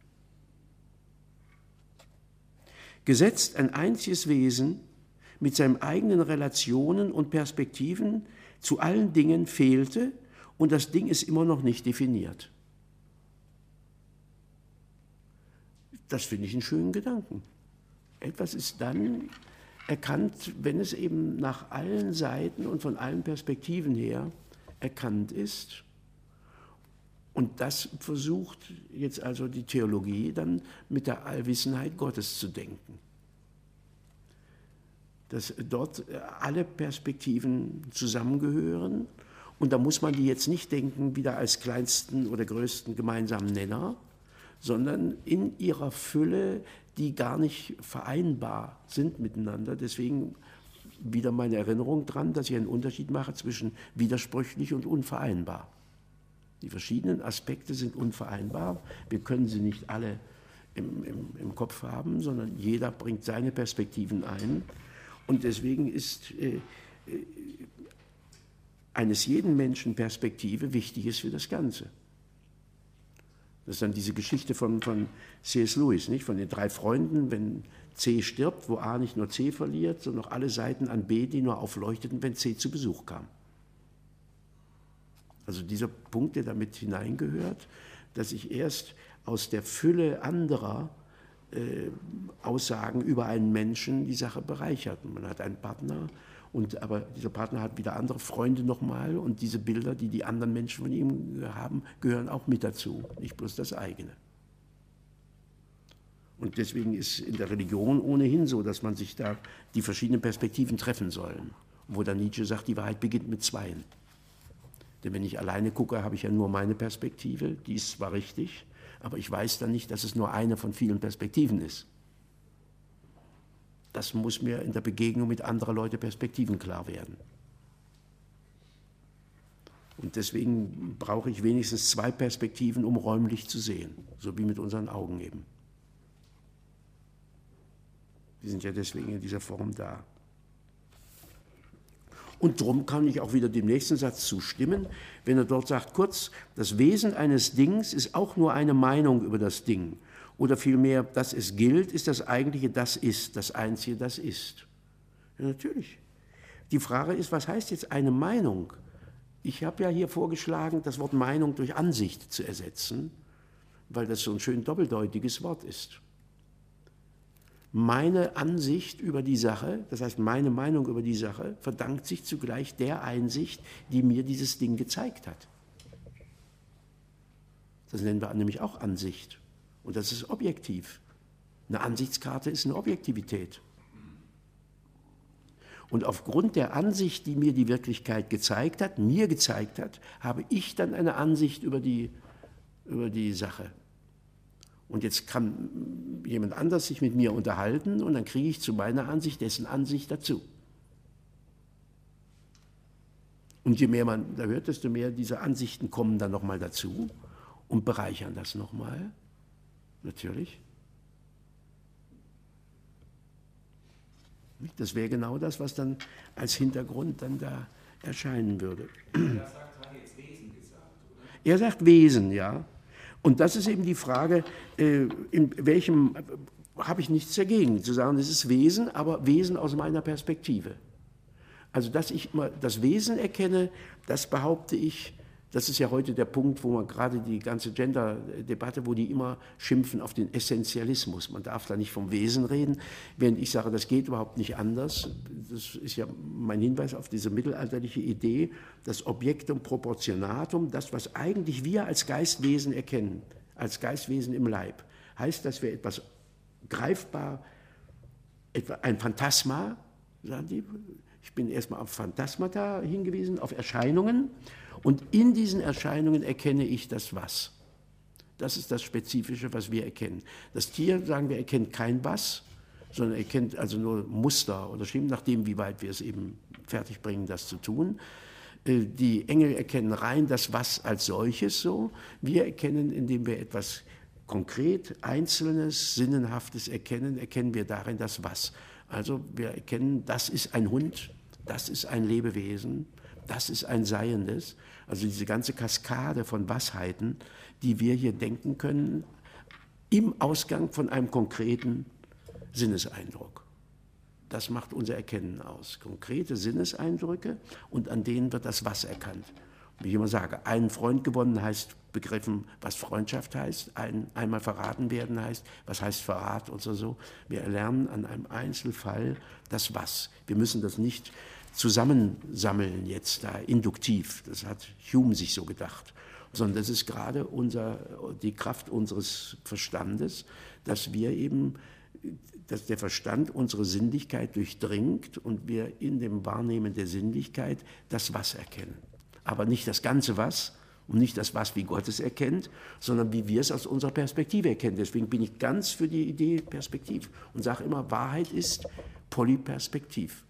Gesetzt ein einziges Wesen mit seinen eigenen Relationen und Perspektiven zu allen Dingen fehlte und das Ding ist immer noch nicht definiert. Das finde ich einen schönen Gedanken. Etwas ist dann erkannt, wenn es eben nach allen Seiten und von allen Perspektiven her erkannt ist. Und das versucht jetzt also die Theologie dann mit der Allwissenheit Gottes zu denken. Dass dort alle Perspektiven zusammengehören und da muss man die jetzt nicht denken wieder als kleinsten oder größten gemeinsamen Nenner, sondern in ihrer Fülle, die gar nicht vereinbar sind miteinander. Deswegen wieder meine Erinnerung dran, dass ich einen Unterschied mache zwischen widersprüchlich und unvereinbar. Die verschiedenen Aspekte sind unvereinbar. Wir können sie nicht alle im, im, im Kopf haben, sondern jeder bringt seine Perspektiven ein. Und deswegen ist äh, eines jeden Menschen Perspektive wichtig ist für das Ganze. Das ist dann diese Geschichte von, von C S Lewis, nicht? Von den drei Freunden, wenn C stirbt, wo A nicht nur C verliert, sondern auch alle Seiten an B, die nur aufleuchteten, wenn C zu Besuch kam. Also dieser Punkt, der damit hineingehört, dass ich erst aus der Fülle anderer äh, Aussagen über einen Menschen die Sache bereichert. Man hat einen Partner, und, aber dieser Partner hat wieder andere Freunde nochmal und diese Bilder, die die anderen Menschen von ihm haben, gehören auch mit dazu, nicht bloß das eigene. Und deswegen ist in der Religion ohnehin so, dass man sich da die verschiedenen Perspektiven treffen sollen. Wo dann Nietzsche sagt, die Wahrheit beginnt mit Zweien. Denn wenn ich alleine gucke, habe ich ja nur meine Perspektive, die ist zwar richtig, aber ich weiß dann nicht, dass es nur eine von vielen Perspektiven ist. Das muss mir in der Begegnung mit anderen Leuten Perspektiven klar werden. Und deswegen brauche ich wenigstens zwei Perspektiven, um räumlich zu sehen, so wie mit unseren Augen eben. Die sind ja deswegen in dieser Form da. Und darum kann ich auch wieder dem nächsten Satz zustimmen, wenn er dort sagt, kurz, das Wesen eines Dings ist auch nur eine Meinung über das Ding. Oder vielmehr, dass es gilt, ist das eigentliche Das ist, das Einzige, das ist. Ja, natürlich. Die Frage ist, was heißt jetzt eine Meinung? Ich habe ja hier vorgeschlagen, das Wort Meinung durch Ansicht zu ersetzen, weil das so ein schön doppeldeutiges Wort ist. Meine Ansicht über die Sache, das heißt meine Meinung über die Sache, verdankt sich zugleich der Einsicht, die mir dieses Ding gezeigt hat. Das nennen wir nämlich auch Ansicht. Und das ist objektiv. Eine Ansichtskarte ist eine Objektivität. Und aufgrund der Ansicht, die mir die Wirklichkeit gezeigt hat, mir gezeigt hat, habe ich dann eine Ansicht über die, über die Sache. Und jetzt kann jemand anders sich mit mir unterhalten und dann kriege ich zu meiner Ansicht dessen Ansicht dazu. Und je mehr man da hört, desto mehr diese Ansichten kommen dann nochmal dazu und bereichern das nochmal, natürlich. Das wäre genau das, was dann als Hintergrund dann da erscheinen würde. Er sagt, hat jetzt Wesen gesagt, oder? Er sagt Wesen, ja. Und das ist eben die Frage, äh, in welchem, äh, habe ich nichts dagegen, zu sagen, das ist Wesen, aber Wesen aus meiner Perspektive. Also, dass ich immer das Wesen erkenne, das behaupte ich, das ist ja heute der Punkt, wo man gerade die ganze Gender-Debatte, wo die immer schimpfen auf den Essentialismus. Man darf da nicht vom Wesen reden, während ich sage, das geht überhaupt nicht anders. Das ist ja mein Hinweis auf diese mittelalterliche Idee, das Objektum Proportionatum, das, was eigentlich wir als Geistwesen erkennen, als Geistwesen im Leib, heißt, dass wir etwas greifbar, etwa ein Phantasma, sagen die, ich bin erstmal auf Phantasmata hingewiesen, auf Erscheinungen. Und in diesen Erscheinungen erkenne ich das Was. Das ist das Spezifische, was wir erkennen. Das Tier, sagen wir, erkennt kein Was, sondern erkennt also nur Muster oder Schemen, nachdem, wie weit wir es eben fertigbringen, das zu tun. Die Engel erkennen rein das Was als solches so. Wir erkennen, indem wir etwas konkret, Einzelnes, Sinnenhaftes erkennen, erkennen wir darin das Was. Also wir erkennen, das ist ein Hund, das ist ein Lebewesen, das ist ein Seiendes. Also diese ganze Kaskade von Washeiten, die wir hier denken können, im Ausgang von einem konkreten Sinneseindruck. Das macht unser Erkennen aus. Konkrete Sinneseindrücke und an denen wird das Was erkannt. Wie ich immer sage, einen Freund gewonnen heißt begriffen, was Freundschaft heißt, ein, einmal verraten werden heißt, was heißt Verrat und so, so. Wir erlernen an einem Einzelfall das Was. Wir müssen das nicht zusammensammeln jetzt da induktiv, das hat Hume sich so gedacht, sondern das ist gerade unser, die Kraft unseres Verstandes, dass wir eben, dass der Verstand unsere Sinnlichkeit durchdringt und wir in dem Wahrnehmen der Sinnlichkeit das Was erkennen. Aber nicht das ganze Was und nicht das Was, wie Gott es erkennt, sondern wie wir es aus unserer Perspektive erkennen. Deswegen bin ich ganz für die Idee Perspektiv und sage immer, Wahrheit ist polyperspektiv.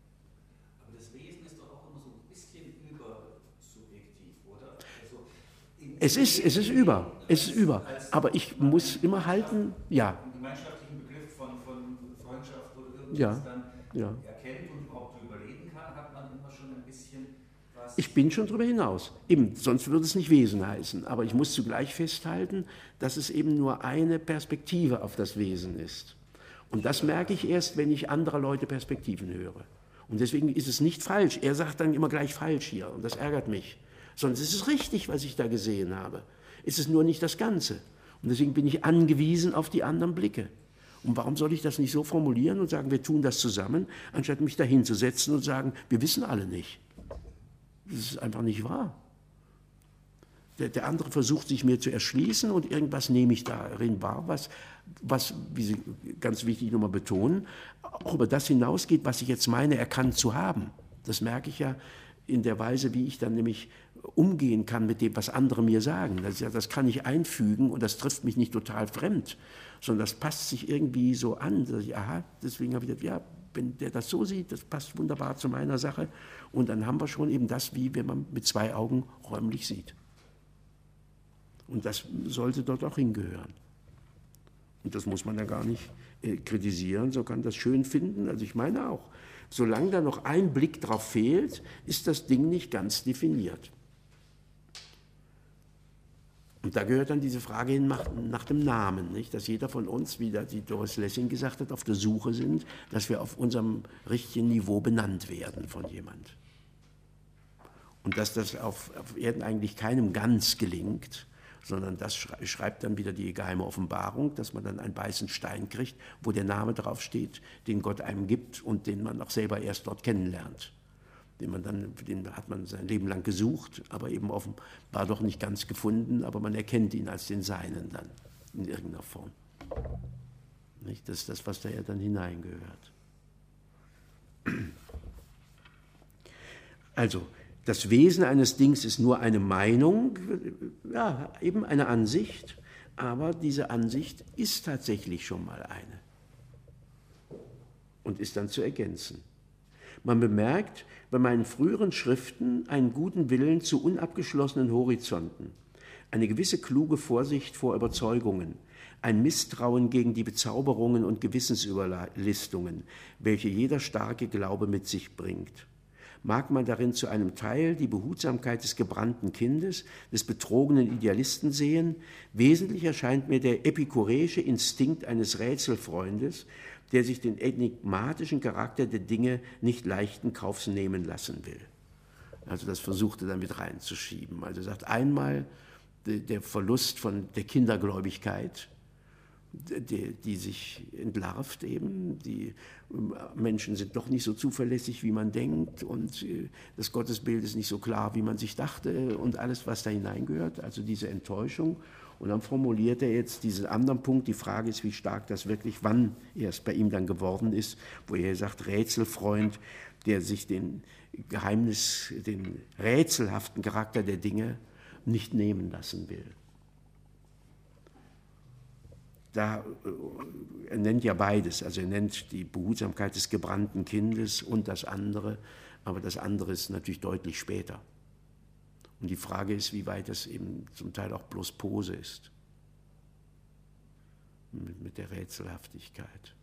Aber das Wesen ist doch auch immer so ein bisschen übersubjektiv, oder? Also es ist, es ist über, es ist über. Aber ich muss immer halten, ja. Einen gemeinschaftlichen Begriff von, von Freundschaft oder irgendwas ja, dann ja. erkennt und überhaupt überlegen kann, hat man immer schon ein bisschen was. Ich bin schon darüber hinaus. Eben, sonst würde es nicht Wesen heißen. Aber ich muss zugleich festhalten, dass es eben nur eine Perspektive auf das Wesen ist. Und das merke ich erst, wenn ich anderer Leute Perspektiven höre. Und deswegen ist es nicht falsch. Er sagt dann immer gleich falsch hier und das ärgert mich. Sondern es ist richtig, was ich da gesehen habe. Es ist nur nicht das Ganze. Und deswegen bin ich angewiesen auf die anderen Blicke. Und warum soll ich das nicht so formulieren und sagen, wir tun das zusammen, anstatt mich da hinzusetzen und sagen, wir wissen alle nicht. Das ist einfach nicht wahr. Der, der andere versucht, sich mir zu erschließen und irgendwas nehme ich darin wahr, was, was, wie Sie ganz wichtig nochmal betonen, auch über das hinausgeht, was ich jetzt meine, erkannt zu haben. Das merke ich ja in der Weise, wie ich dann nämlich umgehen kann mit dem, was andere mir sagen. Das, ja, das kann ich einfügen und das trifft mich nicht total fremd, sondern das passt sich irgendwie so an. Dass ich, aha, deswegen habe ich gedacht, ja, wenn der das so sieht, das passt wunderbar zu meiner Sache. Und dann haben wir schon eben das, wie wenn man mit zwei Augen räumlich sieht. Und das sollte dort auch hingehören. Und das muss man ja gar nicht äh, kritisieren, so kann das schön finden. Also ich meine auch, solange da noch ein Blick drauf fehlt, ist das Ding nicht ganz definiert. Und da gehört dann diese Frage hin nach, nach dem Namen, nicht? Dass jeder von uns, wie die Doris Lessing gesagt hat, auf der Suche sind, dass wir auf unserem richtigen Niveau benannt werden von jemand. Und dass das auf, auf Erden eigentlich keinem ganz gelingt, sondern das schreibt dann wieder die geheime Offenbarung, dass man dann einen weißen Stein kriegt, wo der Name draufsteht, den Gott einem gibt und den man auch selber erst dort kennenlernt. Den, man dann, den hat man sein Leben lang gesucht, aber eben offenbar doch nicht ganz gefunden, aber man erkennt ihn als den Seinen dann in irgendeiner Form. Nicht? Das ist das, was da ja dann hineingehört. Also, das Wesen eines Dings ist nur eine Meinung, ja, eben eine Ansicht, aber diese Ansicht ist tatsächlich schon mal eine und ist dann zu ergänzen. Man bemerkt bei meinen früheren Schriften einen guten Willen zu unabgeschlossenen Horizonten, eine gewisse kluge Vorsicht vor Überzeugungen, ein Misstrauen gegen die Bezauberungen und Gewissensüberlistungen, welche jeder starke Glaube mit sich bringt. Mag man darin zu einem Teil die Behutsamkeit des gebrannten Kindes, des betrogenen Idealisten sehen, wesentlich erscheint mir der epikureische Instinkt eines Rätselfreundes, der sich den enigmatischen Charakter der Dinge nicht leichten Kaufs nehmen lassen will. Also das versuchte er damit reinzuschieben. Also er sagt einmal der Verlust von der Kindergläubigkeit, Die, die sich entlarvt eben, die Menschen sind doch nicht so zuverlässig, wie man denkt und das Gottesbild ist nicht so klar, wie man sich dachte und alles, was da hineingehört, also diese Enttäuschung. Und dann formuliert er jetzt diesen anderen Punkt, die Frage ist, wie stark das wirklich, wann erst bei ihm dann geworden ist, wo er sagt, Rätselfreund, der sich den Geheimnis, den rätselhaften Charakter der Dinge nicht nehmen lassen will. Da, er nennt ja beides, also er nennt die Behutsamkeit des gebrannten Kindes und das andere, aber das andere ist natürlich deutlich später. Und die Frage ist, wie weit das eben zum Teil auch bloß Pose ist, mit, mit der Rätselhaftigkeit.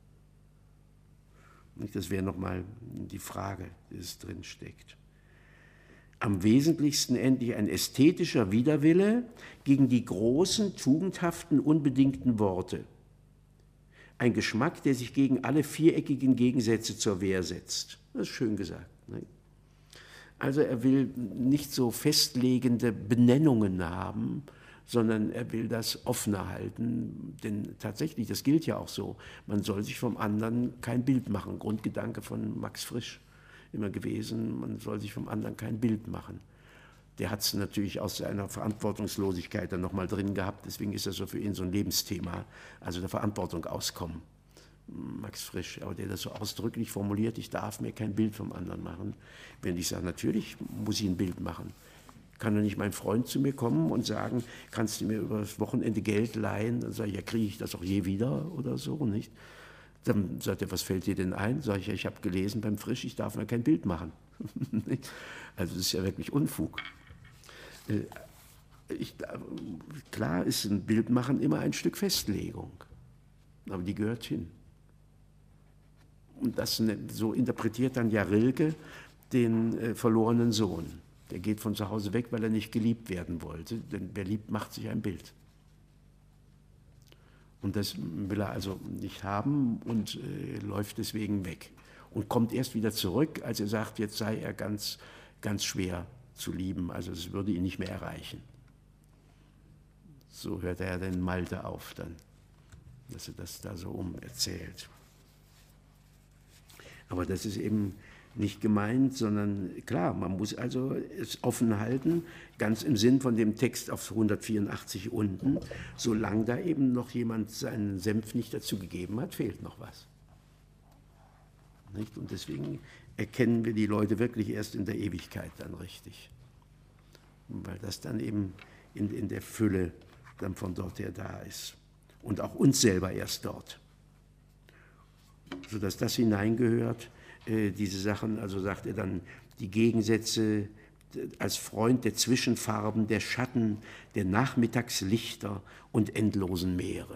Und das wäre nochmal die Frage, die es drin steckt. Am wesentlichsten endlich ein ästhetischer Widerwille gegen die großen, tugendhaften, unbedingten Worte. Ein Geschmack, der sich gegen alle viereckigen Gegensätze zur Wehr setzt. Das ist schön gesagt. Ne? Also er will nicht so festlegende Benennungen haben, sondern er will das offener halten. Denn tatsächlich, das gilt ja auch so, man soll sich vom anderen kein Bild machen. Grundgedanke von Max Frisch immer gewesen, man soll sich vom anderen kein Bild machen. Der hat es natürlich aus seiner Verantwortungslosigkeit dann nochmal drin gehabt, deswegen ist das so für ihn so ein Lebensthema, also der Verantwortung auskommen. Max Frisch, aber der das so ausdrücklich formuliert, ich darf mir kein Bild vom anderen machen. Wenn ich sage, natürlich muss ich ein Bild machen. Kann doch nicht mein Freund zu mir kommen und sagen, kannst du mir über das Wochenende Geld leihen? Dann sage ich, ja, kriege ich das auch je wieder oder so, nicht? Dann sagt er, was fällt dir denn ein? Sag ich, ja, ich habe gelesen beim Frisch, ich darf mir kein Bild machen. Also das ist ja wirklich Unfug. Ich, klar ist ein Bild machen immer ein Stück Festlegung, aber die gehört hin. Und das, so interpretiert dann ja Rilke den äh, verlorenen Sohn. Der geht von zu Hause weg, weil er nicht geliebt werden wollte, denn wer liebt, macht sich ein Bild. Und das will er also nicht haben und äh, läuft deswegen weg. Und kommt erst wieder zurück, als er sagt, jetzt sei er ganz, ganz schwer zu lieben. Also es würde ihn nicht mehr erreichen. So hört er den Malte auf dann, dass er das da so umerzählt. Aber das ist eben nicht gemeint, sondern klar, man muss also es offen halten, ganz im Sinn von dem Text auf hundertvierundachtzig unten, solange da eben noch jemand seinen Senf nicht dazu gegeben hat, fehlt noch was. Nicht? Und deswegen erkennen wir die Leute wirklich erst in der Ewigkeit dann richtig, weil das dann eben in, in der Fülle dann von dort her da ist und auch uns selber erst dort, sodass das hineingehört, diese Sachen, also sagt er dann, die Gegensätze als Freund der Zwischenfarben, der Schatten, der Nachmittagslichter und endlosen Meere.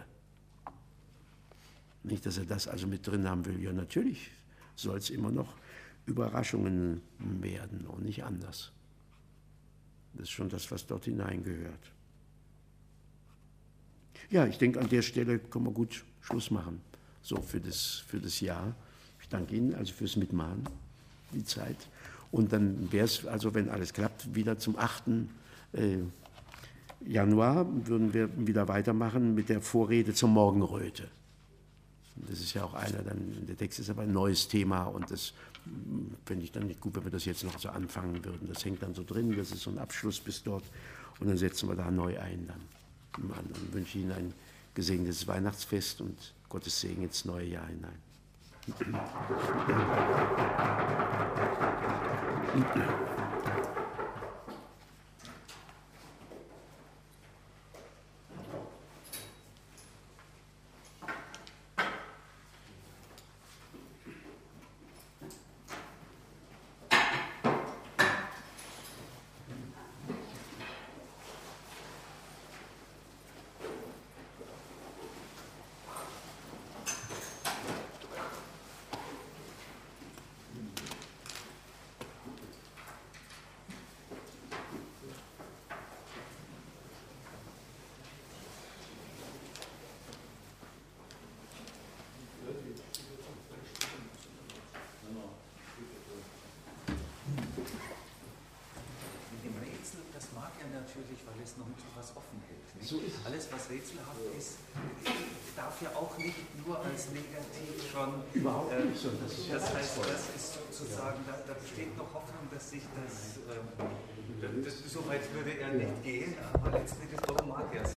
Nicht, dass er das also mit drin haben will. Ja, natürlich soll es immer noch Überraschungen werden und nicht anders. Das ist schon das, was dort hineingehört. Ja, ich denke, an der Stelle können wir gut Schluss machen, so für das, für das Jahr. Ich danke Ihnen also fürs Mitmachen, die Zeit. Und dann wäre es, also wenn alles klappt, wieder zum achten Januar würden wir wieder weitermachen mit der Vorrede zur Morgenröte. Das ist ja auch einer, dann, der Text ist aber ein neues Thema und das fände ich dann nicht gut, wenn wir das jetzt noch so anfangen würden. Das hängt dann so drin, das ist so ein Abschluss bis dort und dann setzen wir da neu ein. Dann, dann wünsche ich Ihnen ein gesegnetes Weihnachtsfest und Gottes Segen ins neue Jahr hinein. natürlich, weil es noch etwas offen hält. Nicht? So ist es. Alles, was rätselhaft ist, darf ja auch nicht nur als negativ schon. Überhaupt äh, nicht. So, das ist ja das heißt, reizvoll. das ist sozusagen, da, da besteht noch Hoffnung, dass sich das, ähm, das, so weit würde er nicht gehen, aber letztlich das mag er.